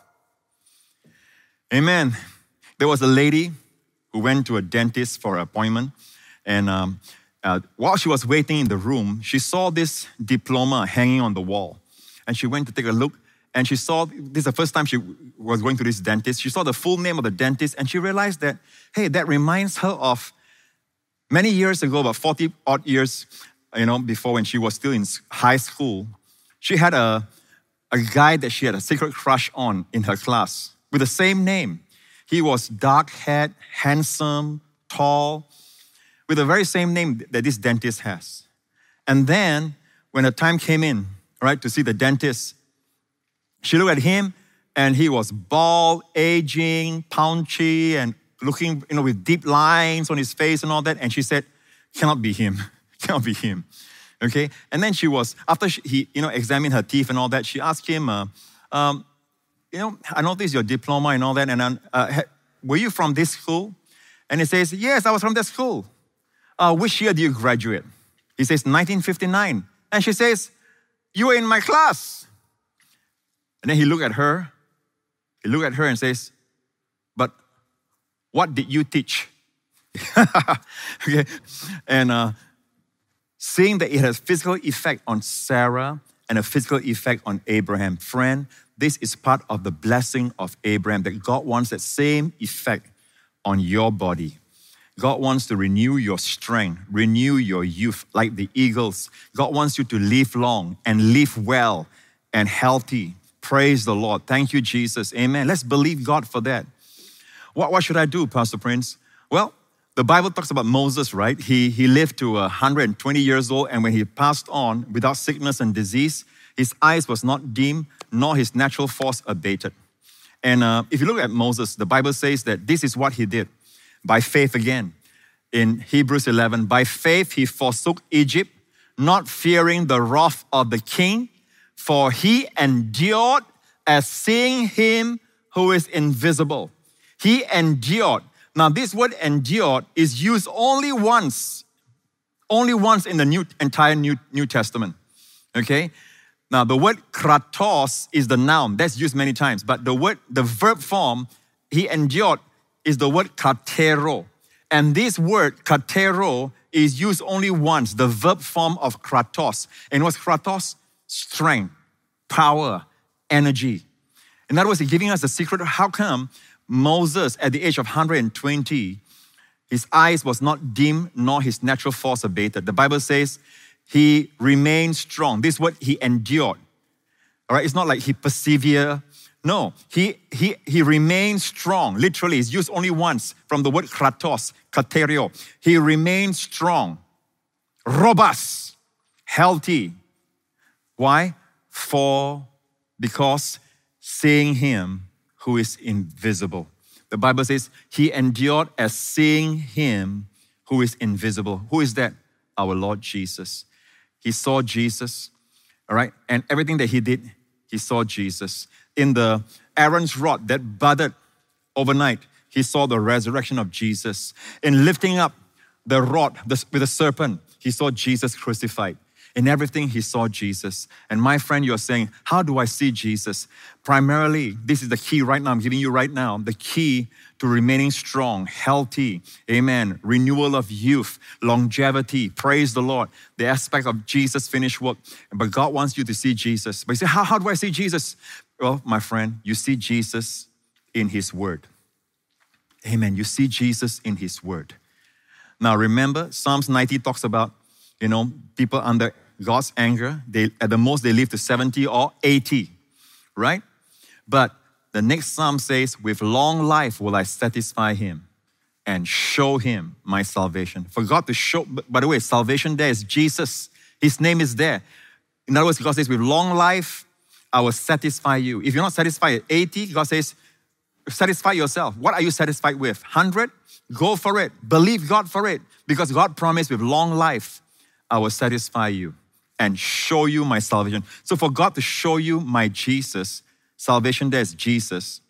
Amen. There was a lady who went to a dentist for an appointment. And while she was waiting in the room, she saw this diploma hanging on the wall. And she went to take a look. And she saw, this is the first time she was going to this dentist. She saw the full name of the dentist. And she realized that, hey, that reminds her of many years ago, about 40 odd years, before when she was still in high school. She had a guy that she had a secret crush on in her class with the same name. He was dark-haired, handsome, tall, with the very same name that this dentist has. And then, when the time came in, right, to see the dentist, she looked at him, and he was bald, aging, paunchy, and looking, with deep lines on his face and all that. And she said, cannot be him, cannot be him. Okay? And then she was, after he examined her teeth and all that, she asked him, I noticed your diploma and all that, and were you from this school? And he says, yes, I was from that school. Which year did you graduate? He says, 1959. And she says, you were in my class. And then he looked at her and says, but what did you teach? Okay. And seeing that it has physical effect on Sarah and a physical effect on Abraham. Friend, this is part of the blessing of Abraham, that God wants that same effect on your body. God wants to renew your strength, renew your youth like the eagles. God wants you to live long and live well and healthy. Praise the Lord. Thank you, Jesus. Amen. Let's believe God for that. What should I do, Pastor Prince? Well, the Bible talks about Moses, right? He lived to 120 years old, and when he passed on without sickness and disease, his eyes was not dim, nor his natural force abated. And if you look at Moses, the Bible says that this is what he did. By faith again, in Hebrews 11, by faith he forsook Egypt, not fearing the wrath of the king, for he endured as seeing him who is invisible. He endured. Now this word endured is used only once in the entire New Testament, okay? Now the word kratos is the noun, that's used many times, but the verb form, he endured, is the word katero. And this word katero is used only once, the verb form of kratos. And what's kratos? Strength, power, energy. In other words, he's giving us the secret of how come Moses, at the age of 120, his eyes was not dim, nor his natural force abated. The Bible says he remained strong. This word, he endured. All right, it's not like he persevered. No, he remained strong. Literally, it's used only once from the word kratos, katerio. He remained strong, robust, healthy. Why? Because seeing him who is invisible. The Bible says he endured as seeing him who is invisible. Who is that? our Lord Jesus. He saw Jesus, all right? And everything that he did, he saw Jesus. In the Aaron's rod that budded overnight, he saw the resurrection of Jesus. In lifting up the rod with the serpent, he saw Jesus crucified. In everything, he saw Jesus. And my friend, you're saying, how do I see Jesus? Primarily, this is the key right now, I'm giving you right now, the key to remaining strong, healthy, amen, renewal of youth, longevity, praise the Lord, the aspect of Jesus' finished work. But God wants you to see Jesus. But you say, how do I see Jesus? Well, my friend, you see Jesus in his word. Amen, you see Jesus in his word. Now remember, Psalms 90 talks about, people under God's anger, at the most they live to 70 or 80, right? But the next Psalm says, with long life will I satisfy him and show him my salvation. For God to show, by the way, salvation there is Jesus. His name is there. In other words, God says, with long life, I will satisfy you. If you're not satisfied at 80, God says, satisfy yourself. What are you satisfied with? 100? Go for it. Believe God for it. Because God promised with long life, I will satisfy you and show you my salvation. So for God to show you my Jesus, salvation there is Jesus.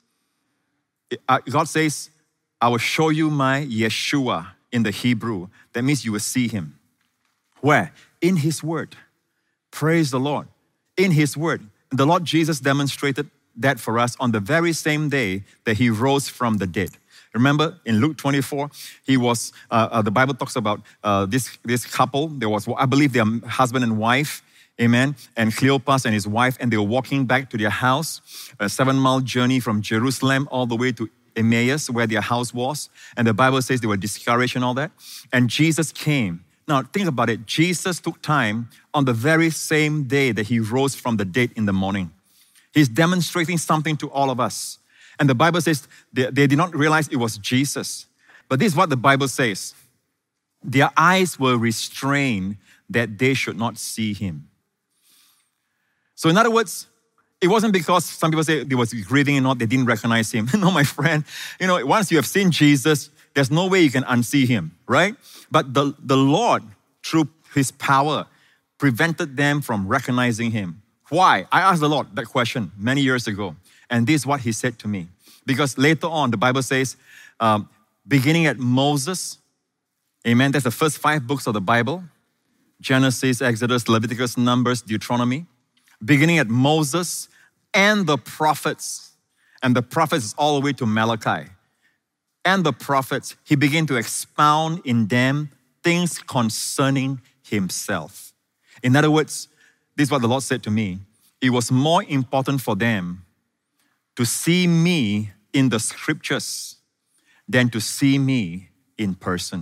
God says, I will show you my Yeshua in the Hebrew. That means you will see him. Where? In his word. Praise the Lord. In his word. The Lord Jesus demonstrated that for us on the very same day that he rose from the dead. Remember in Luke 24, he was, the Bible talks about this couple. There was, I believe, their husband and wife, amen, and Cleopas and his wife, and they were walking back to their house, a 7-mile journey from Jerusalem all the way to Emmaus, where their house was. And the Bible says they were discouraged and all that. And Jesus came. Now, think about it. Jesus took time on the very same day that he rose from the dead in the morning. He's demonstrating something to all of us. And the Bible says they did not realize it was Jesus. But this is what the Bible says. Their eyes were restrained that they should not see him. So in other words, it wasn't because some people say they was grieving and not, they didn't recognize him. No, my friend, once you have seen Jesus, there's no way you can unsee him, right? But the Lord, through his power, prevented them from recognizing him. Why? I asked the Lord that question many years ago. And this is what he said to me. Because later on, the Bible says, beginning at Moses, amen, that's the first 5 books of the Bible, Genesis, Exodus, Leviticus, Numbers, Deuteronomy, beginning at Moses and the prophets, and the prophets is all the way to Malachi, and the prophets, he began to expound in them things concerning himself. In other words, this is what the Lord said to me. It was more important for them to see me in the scriptures than to see me in person.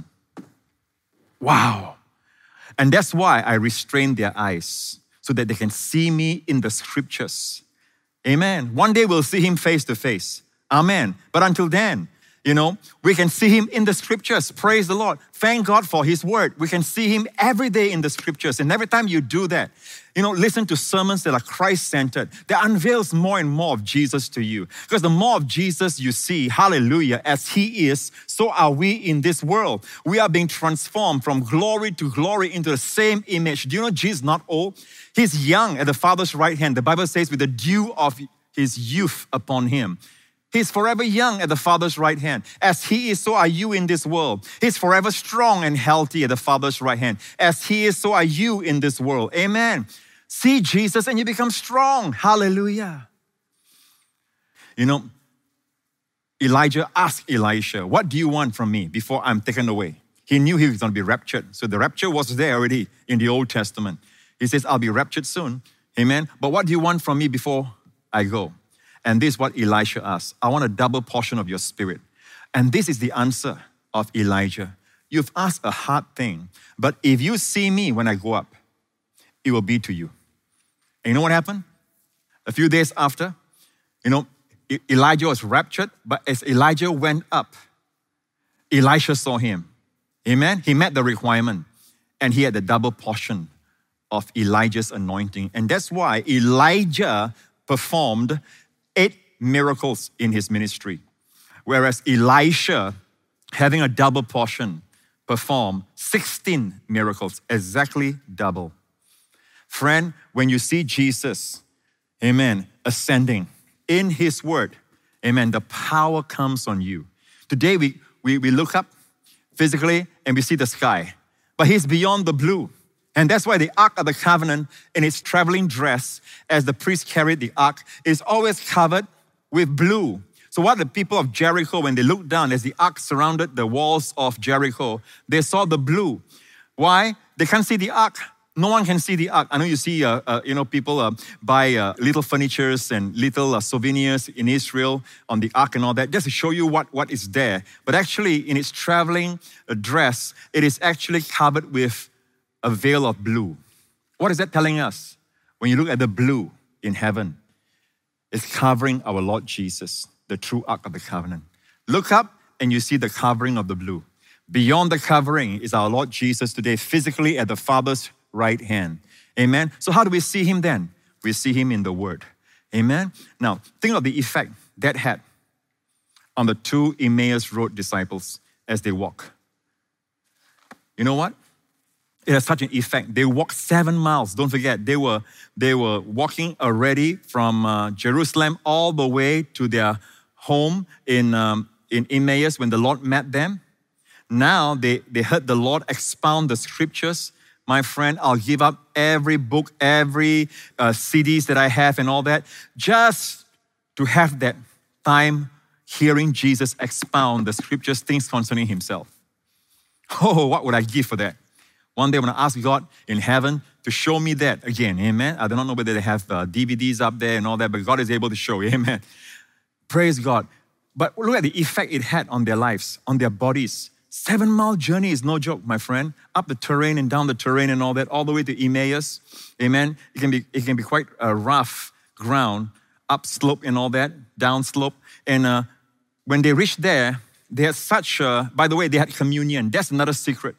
Wow. And that's why I restrained their eyes so that they can see me in the scriptures. Amen. One day we'll see him face to face. Amen. But until then, we can see him in the scriptures. Praise the Lord. Thank God for his word. We can see him every day in the scriptures. And every time you do that, listen to sermons that are Christ-centered, that unveils more and more of Jesus to you. Because the more of Jesus you see, hallelujah, as he is, so are we in this world. We are being transformed from glory to glory into the same image. Do you know Jesus is not old? He's young at the Father's right hand. The Bible says with the dew of his youth upon him. He's forever young at the Father's right hand. As he is, so are you in this world. He's forever strong and healthy at the Father's right hand. As he is, so are you in this world. Amen. See Jesus and you become strong. Hallelujah. Elijah asked Elisha, what do you want from me before I'm taken away? He knew he was going to be raptured. So the rapture was there already in the Old Testament. He says, I'll be raptured soon. Amen. But what do you want from me before I go? And this is what Elisha asked. I want a double portion of your spirit. And this is the answer of Elijah. You've asked a hard thing, but if you see me when I go up, it will be to you. And you know what happened? A few days after, Elijah was raptured, but as Elijah went up, Elisha saw him. Amen? He met the requirement, and he had the double portion of Elijah's anointing. And that's why Elijah performed 8 miracles in his ministry, whereas Elisha, having a double portion, perform 16 miracles, exactly double. Friend, when you see Jesus, amen, ascending in His word, amen, the power comes on you. Today we look up physically and we see the sky, but He's beyond the blue. And that's why the Ark of the Covenant in its traveling dress, as the priest carried the Ark, is always covered with blue. So what the people of Jericho, when they looked down as the Ark surrounded the walls of Jericho, they saw the blue. Why? They can't see the Ark. No one can see the Ark. I know you see, people buy little furnitures and little souvenirs in Israel on the Ark and all that, just to show you what is there. But actually, in its traveling dress, it is actually covered with a veil of blue. What is that telling us? When you look at the blue in heaven, it's covering our Lord Jesus, the true Ark of the Covenant. Look up and you see the covering of the blue. Beyond the covering is our Lord Jesus today, physically at the Father's right hand. Amen. So how do we see Him then? We see Him in the Word. Amen. Now, think of the effect that had on the two Emmaus Road disciples as they walk. You know what? It has such an effect. They walked 7 miles. Don't forget, they were walking already from Jerusalem all the way to their home in Emmaus when the Lord met them. Now they heard the Lord expound the scriptures. My friend, I'll give up every book, every CDs that I have and all that, just to have that time hearing Jesus expound the scriptures, things concerning Himself. Oh, what would I give for that? One day I'm going to ask God in heaven to show me that again, amen? I do not know whether they have DVDs up there and all that, but God is able to show, amen? Praise God. But look at the effect it had on their lives, on their bodies. 7-mile journey is no joke, my friend. Up the terrain and down the terrain and all that, all the way to Emmaus. Amen. It can be quite a rough ground, up slope and all that, down slope. And when they reached there, they had by the way, they had communion. That's another secret.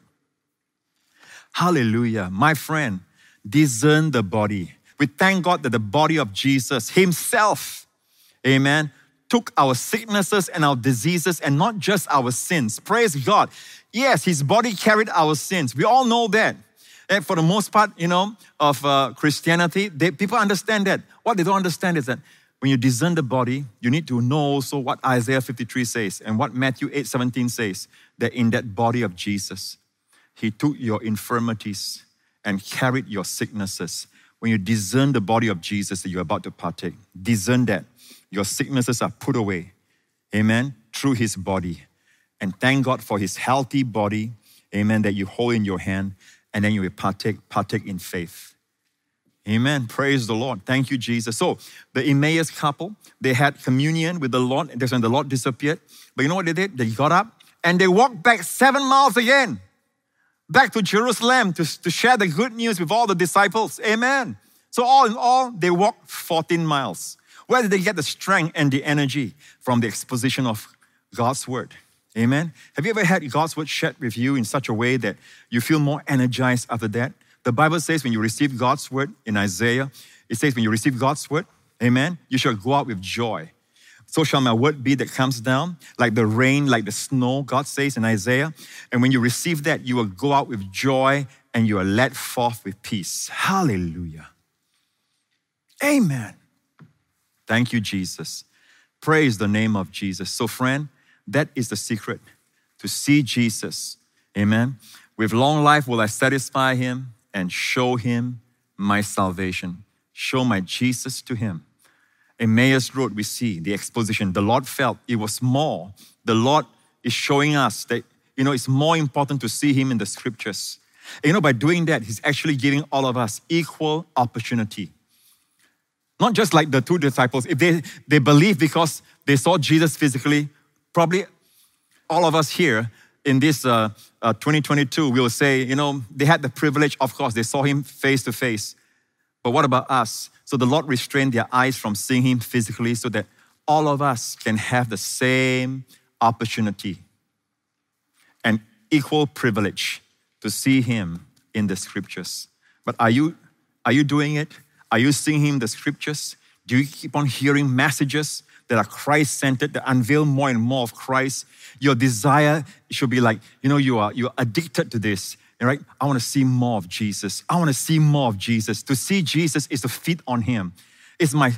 Hallelujah. My friend, discern the body. We thank God that the body of Jesus Himself, amen, took our sicknesses and our diseases and not just our sins. Praise God. Yes, His body carried our sins. We all know that. And for the most part, of Christianity, people understand that. What they don't understand is that when you discern the body, you need to know also what Isaiah 53 says and what Matthew 8:17 says, that in that body of Jesus, He took your infirmities and carried your sicknesses. When you discern the body of Jesus that you're about to partake, discern that. Your sicknesses are put away, amen, through His body. And thank God for His healthy body, amen, that you hold in your hand, and then you will partake in faith. Amen. Praise the Lord. Thank you, Jesus. So the Emmaus couple, they had communion with the Lord. That's when the Lord disappeared. But you know what they did? They got up and they walked back 7 miles again, back to Jerusalem to share the good news with all the disciples. Amen. So all in all, they walked 14 miles. Where did they get the strength and the energy? From the exposition of God's word. Amen. Have you ever had God's word shared with you in such a way that you feel more energized after that? The Bible says when you receive God's word in Isaiah, it says when you receive God's word, amen, you shall go out with joy. So shall my word be that comes down like the rain, like the snow, God says in Isaiah. And when you receive that, you will go out with joy and you are led forth with peace. Hallelujah. Amen. Thank you, Jesus. Praise the name of Jesus. So friend, that is the secret, to see Jesus. Amen. With long life will I satisfy Him and show Him my salvation. Show my Jesus to Him. Emmaus Road, we see the exposition. The Lord felt it was more. The Lord is showing us that, it's more important to see Him in the scriptures. By doing that, He's actually giving all of us equal opportunity. Not just like the two disciples. If they believe because they saw Jesus physically, probably all of us here in this 2022 will say, they had the privilege, of course, they saw Him face to face. But what about us? So the Lord restrained their eyes from seeing Him physically so that all of us can have the same opportunity and equal privilege to see Him in the scriptures. But are you doing it? Are you seeing Him in the scriptures? Do you keep on hearing messages that are Christ-centered, that unveil more and more of Christ? Your desire should be like, you're addicted to this, right? I want to see more of Jesus. I want to see more of Jesus. To see Jesus is to feed on Him. It's my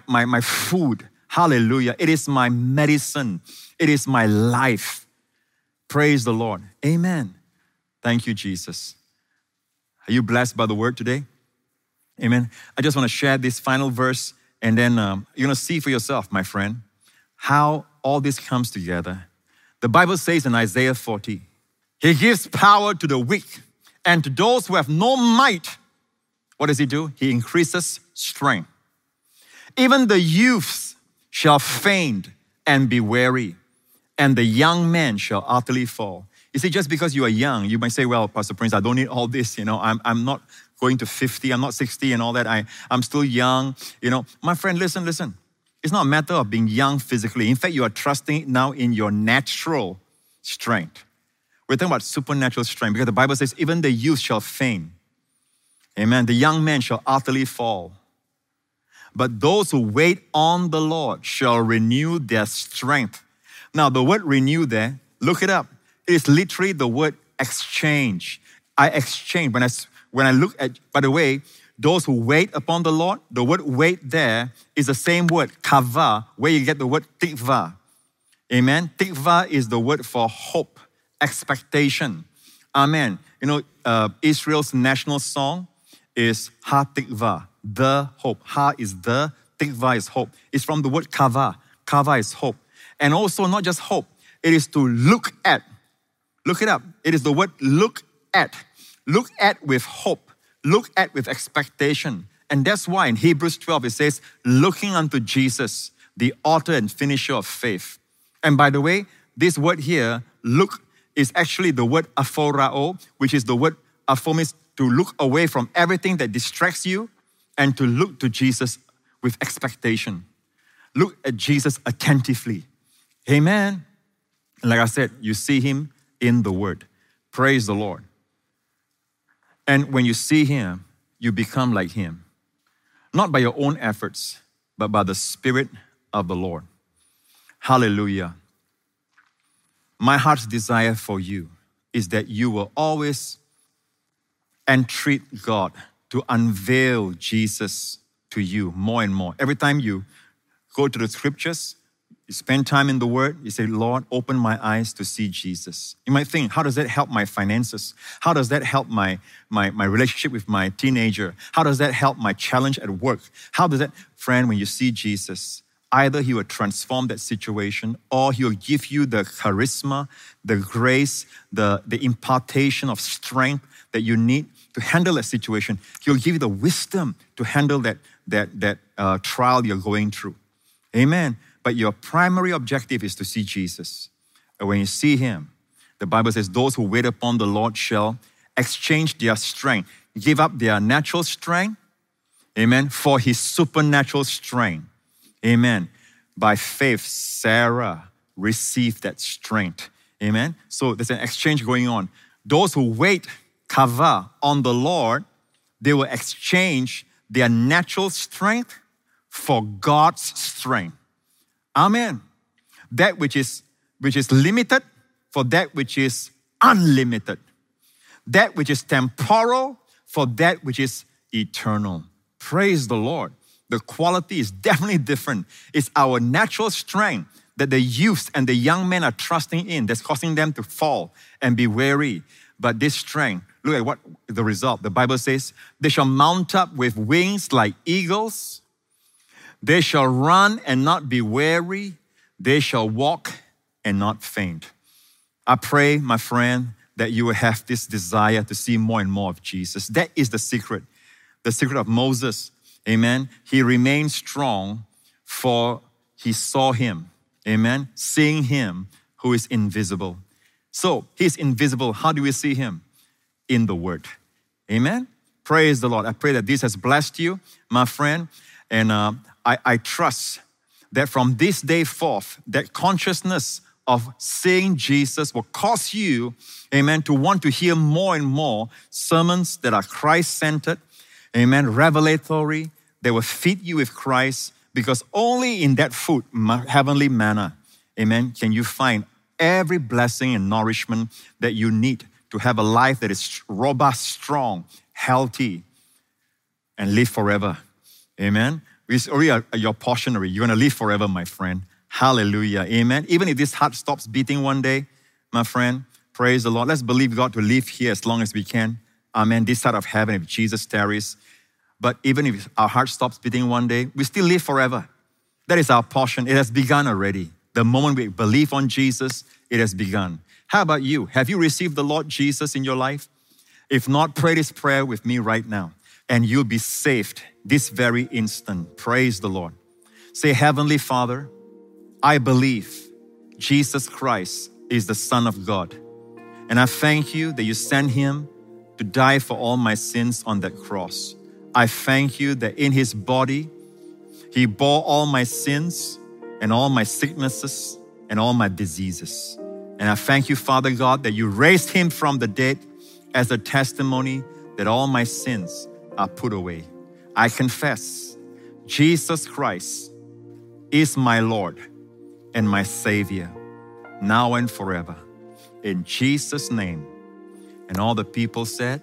food. Hallelujah. It is my medicine. It is my life. Praise the Lord. Amen. Thank you, Jesus. Are you blessed by the word today? Amen. I just want to share this final verse, and then you're going to see for yourself, my friend, how all this comes together. The Bible says in Isaiah 40, He gives power to the weak, and to those who have no might, what does He do? He increases strength. Even the youths shall faint and be weary, and the young men shall utterly fall. You see, just because you are young, you might say, well, Pastor Prince, I don't need all this. I'm not going to 50, I'm not 60 and all that. I'm still young. My friend, listen. It's not a matter of being young physically. In fact, you are trusting now in your natural strength. We're talking about supernatural strength because the Bible says, even the youth shall faint. Amen. The young men shall utterly fall. But those who wait on the Lord shall renew their strength. Now, the word renew there, look it up. It is literally the word exchange. I exchange. When I look at, by the way, those who wait upon the Lord, the word wait there is the same word, kava, where you get the word tikva. Amen. Tikva is the word for hope, expectation. Amen. Israel's national song is Ha Tikva, the hope. Ha is the, Tikva is hope. It's from the word kava. Kava is hope. And also not just hope, it is to look at. Look it up. It is the word look at. Look at with hope. Look at with expectation. And that's why in Hebrews 12 it says, looking unto Jesus, the author and finisher of faith. And by the way, this word here, look, is actually the word aphorao, which is the word aphomis, to look away from everything that distracts you and to look to Jesus with expectation. Look at Jesus attentively. Amen. Like I said, you see Him in the Word. Praise the Lord. And when you see Him, you become like Him. Not by your own efforts, but by the Spirit of the Lord. Hallelujah. My heart's desire for you is that you will always entreat God to unveil Jesus to you more and more. Every time you go to the scriptures, you spend time in the Word, you say, Lord, open my eyes to see Jesus. You might think, how does that help my finances? How does that help my relationship with my teenager? How does that help my challenge at work? How does that, friend, when you see Jesus, either He will transform that situation or He will give you the charisma, the grace, the impartation of strength that you need to handle that situation. He'll give you the wisdom to handle that trial you're going through. Amen. But your primary objective is to see Jesus. And when you see Him, the Bible says, those who wait upon the Lord shall exchange their strength, give up their natural strength, amen, for His supernatural strength. Amen. By faith, Sarah received that strength. Amen. So there's an exchange going on. Those who wait, kava, on the Lord, they will exchange their natural strength for God's strength. Amen. That which is limited for that which is unlimited. That which is temporal for that which is eternal. Praise the Lord. The quality is definitely different. It's our natural strength that the youths and the young men are trusting in that's causing them to fall and be weary. But this strength, look at what the result. The Bible says, they shall mount up with wings like eagles. They shall run and not be weary. They shall walk and not faint. I pray, my friend, that you will have this desire to see more and more of Jesus. That is the secret of Moses. Amen. He remained strong for he saw Him. Amen. Seeing Him who is invisible. So He's invisible. How do we see Him? In the Word. Amen. Praise the Lord. I pray that this has blessed you, my friend. And I trust that from this day forth, that consciousness of seeing Jesus will cause you, amen, to want to hear more and more sermons that are Christ-centered, amen, revelatory, that will feed you with Christ, Because only in that food, heavenly manna, amen, can you find every blessing and nourishment that you need to have a life that is robust, strong, healthy, and live forever. Amen. It's already your portion already. You're going to live forever, my friend. Hallelujah. Amen. Even if this heart stops beating one day, my friend, praise the Lord. Let's believe God to live here as long as we can. Amen. This side of heaven, if Jesus tarries. But even if our heart stops beating one day, we still live forever. That is our portion. It has begun already. The moment we believe on Jesus, it has begun. How about you? Have you received the Lord Jesus in your life? If not, pray this prayer with me right now, and you'll be saved this very instant. Praise the Lord. Say, Heavenly Father, I believe Jesus Christ is the Son of God. And I thank you that you sent him to die for all my sins on that cross. I thank you that in his body, he bore all my sins and all my sicknesses and all my diseases. And I thank you, Father God, that you raised him from the dead as a testimony that all my sins are put away. I confess Jesus Christ is my Lord and my Savior, now and forever. In Jesus' name. And all the people said,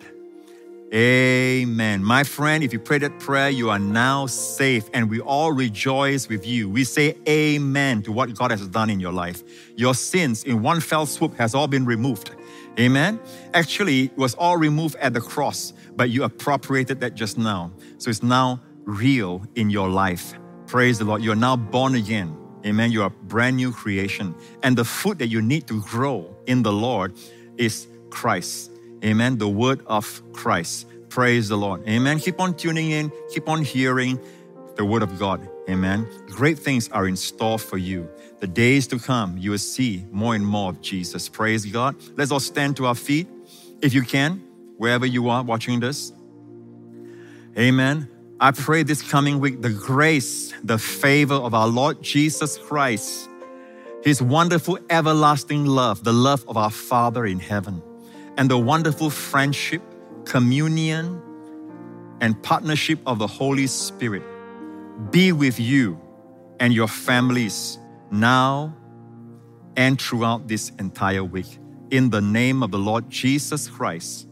amen. My friend, if you prayed that prayer, you are now safe, and we all rejoice with you. We say amen to what God has done in your life. Your sins in one fell swoop has all been removed. Amen. Actually, it was all removed at the cross, but you appropriated that just now. So it's now real in your life. Praise the Lord. You're now born again. Amen. You are a brand new creation. And the food that you need to grow in the Lord is Christ. Amen. The word of Christ. Praise the Lord. Amen. Keep on tuning in. Keep on hearing the word of God. Amen. Great things are in store for you. The days to come, you will see more and more of Jesus. Praise God. Let's all stand to our feet. If you can, wherever you are watching this. Amen. I pray this coming week, the grace, the favor of our Lord Jesus Christ, his wonderful everlasting love, the love of our Father in heaven, and the wonderful friendship, communion, and partnership of the Holy Spirit be with you and your families now and throughout this entire week. In the name of the Lord Jesus Christ,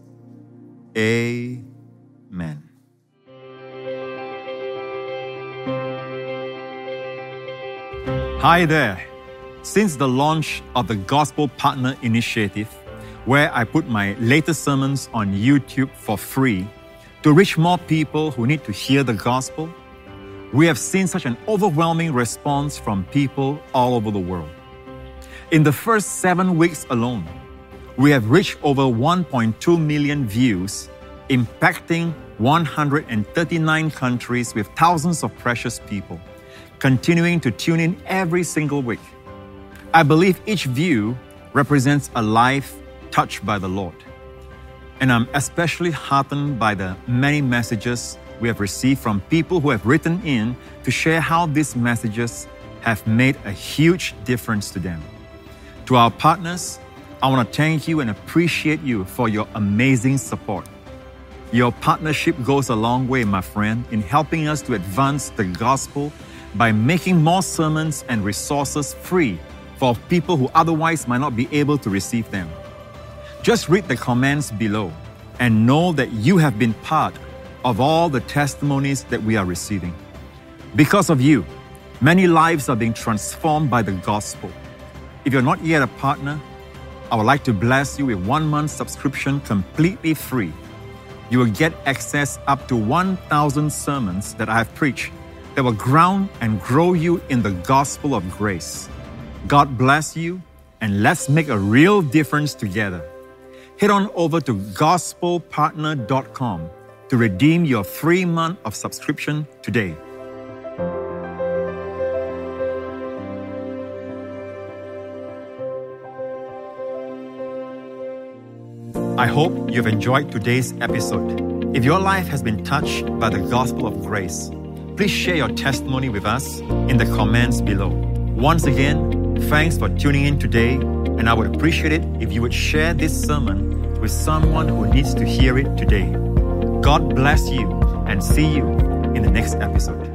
amen. Hi there. Since the launch of the Gospel Partner Initiative, where I put my latest sermons on YouTube for free to reach more people who need to hear the gospel, we have seen such an overwhelming response from people all over the world. In the first 7 weeks alone, we have reached over 1.2 million views, impacting 139 countries with thousands of precious people, continuing to tune in every single week. I believe each view represents a life touched by the Lord. And I'm especially heartened by the many messages we have received from people who have written in to share how these messages have made a huge difference to them. To our partners, I want to thank you and appreciate you for your amazing support. Your partnership goes a long way, my friend, in helping us to advance the gospel by making more sermons and resources free for people who otherwise might not be able to receive them. Just read the comments below and know that you have been part of all the testimonies that we are receiving. Because of you, many lives are being transformed by the gospel. If you're not yet a partner, I would like to bless you with 1 month subscription completely free. You will get access up to 1,000 sermons that I have preached that will ground and grow you in the gospel of grace. God bless you, and let's make a real difference together. Head on over to gospelpartner.com to redeem your 3 months of subscription today. I hope you've enjoyed today's episode. If your life has been touched by the gospel of grace, please share your testimony with us in the comments below. Once again, thanks for tuning in today, and I would appreciate it if you would share this sermon with someone who needs to hear it today. God bless you, and see you in the next episode.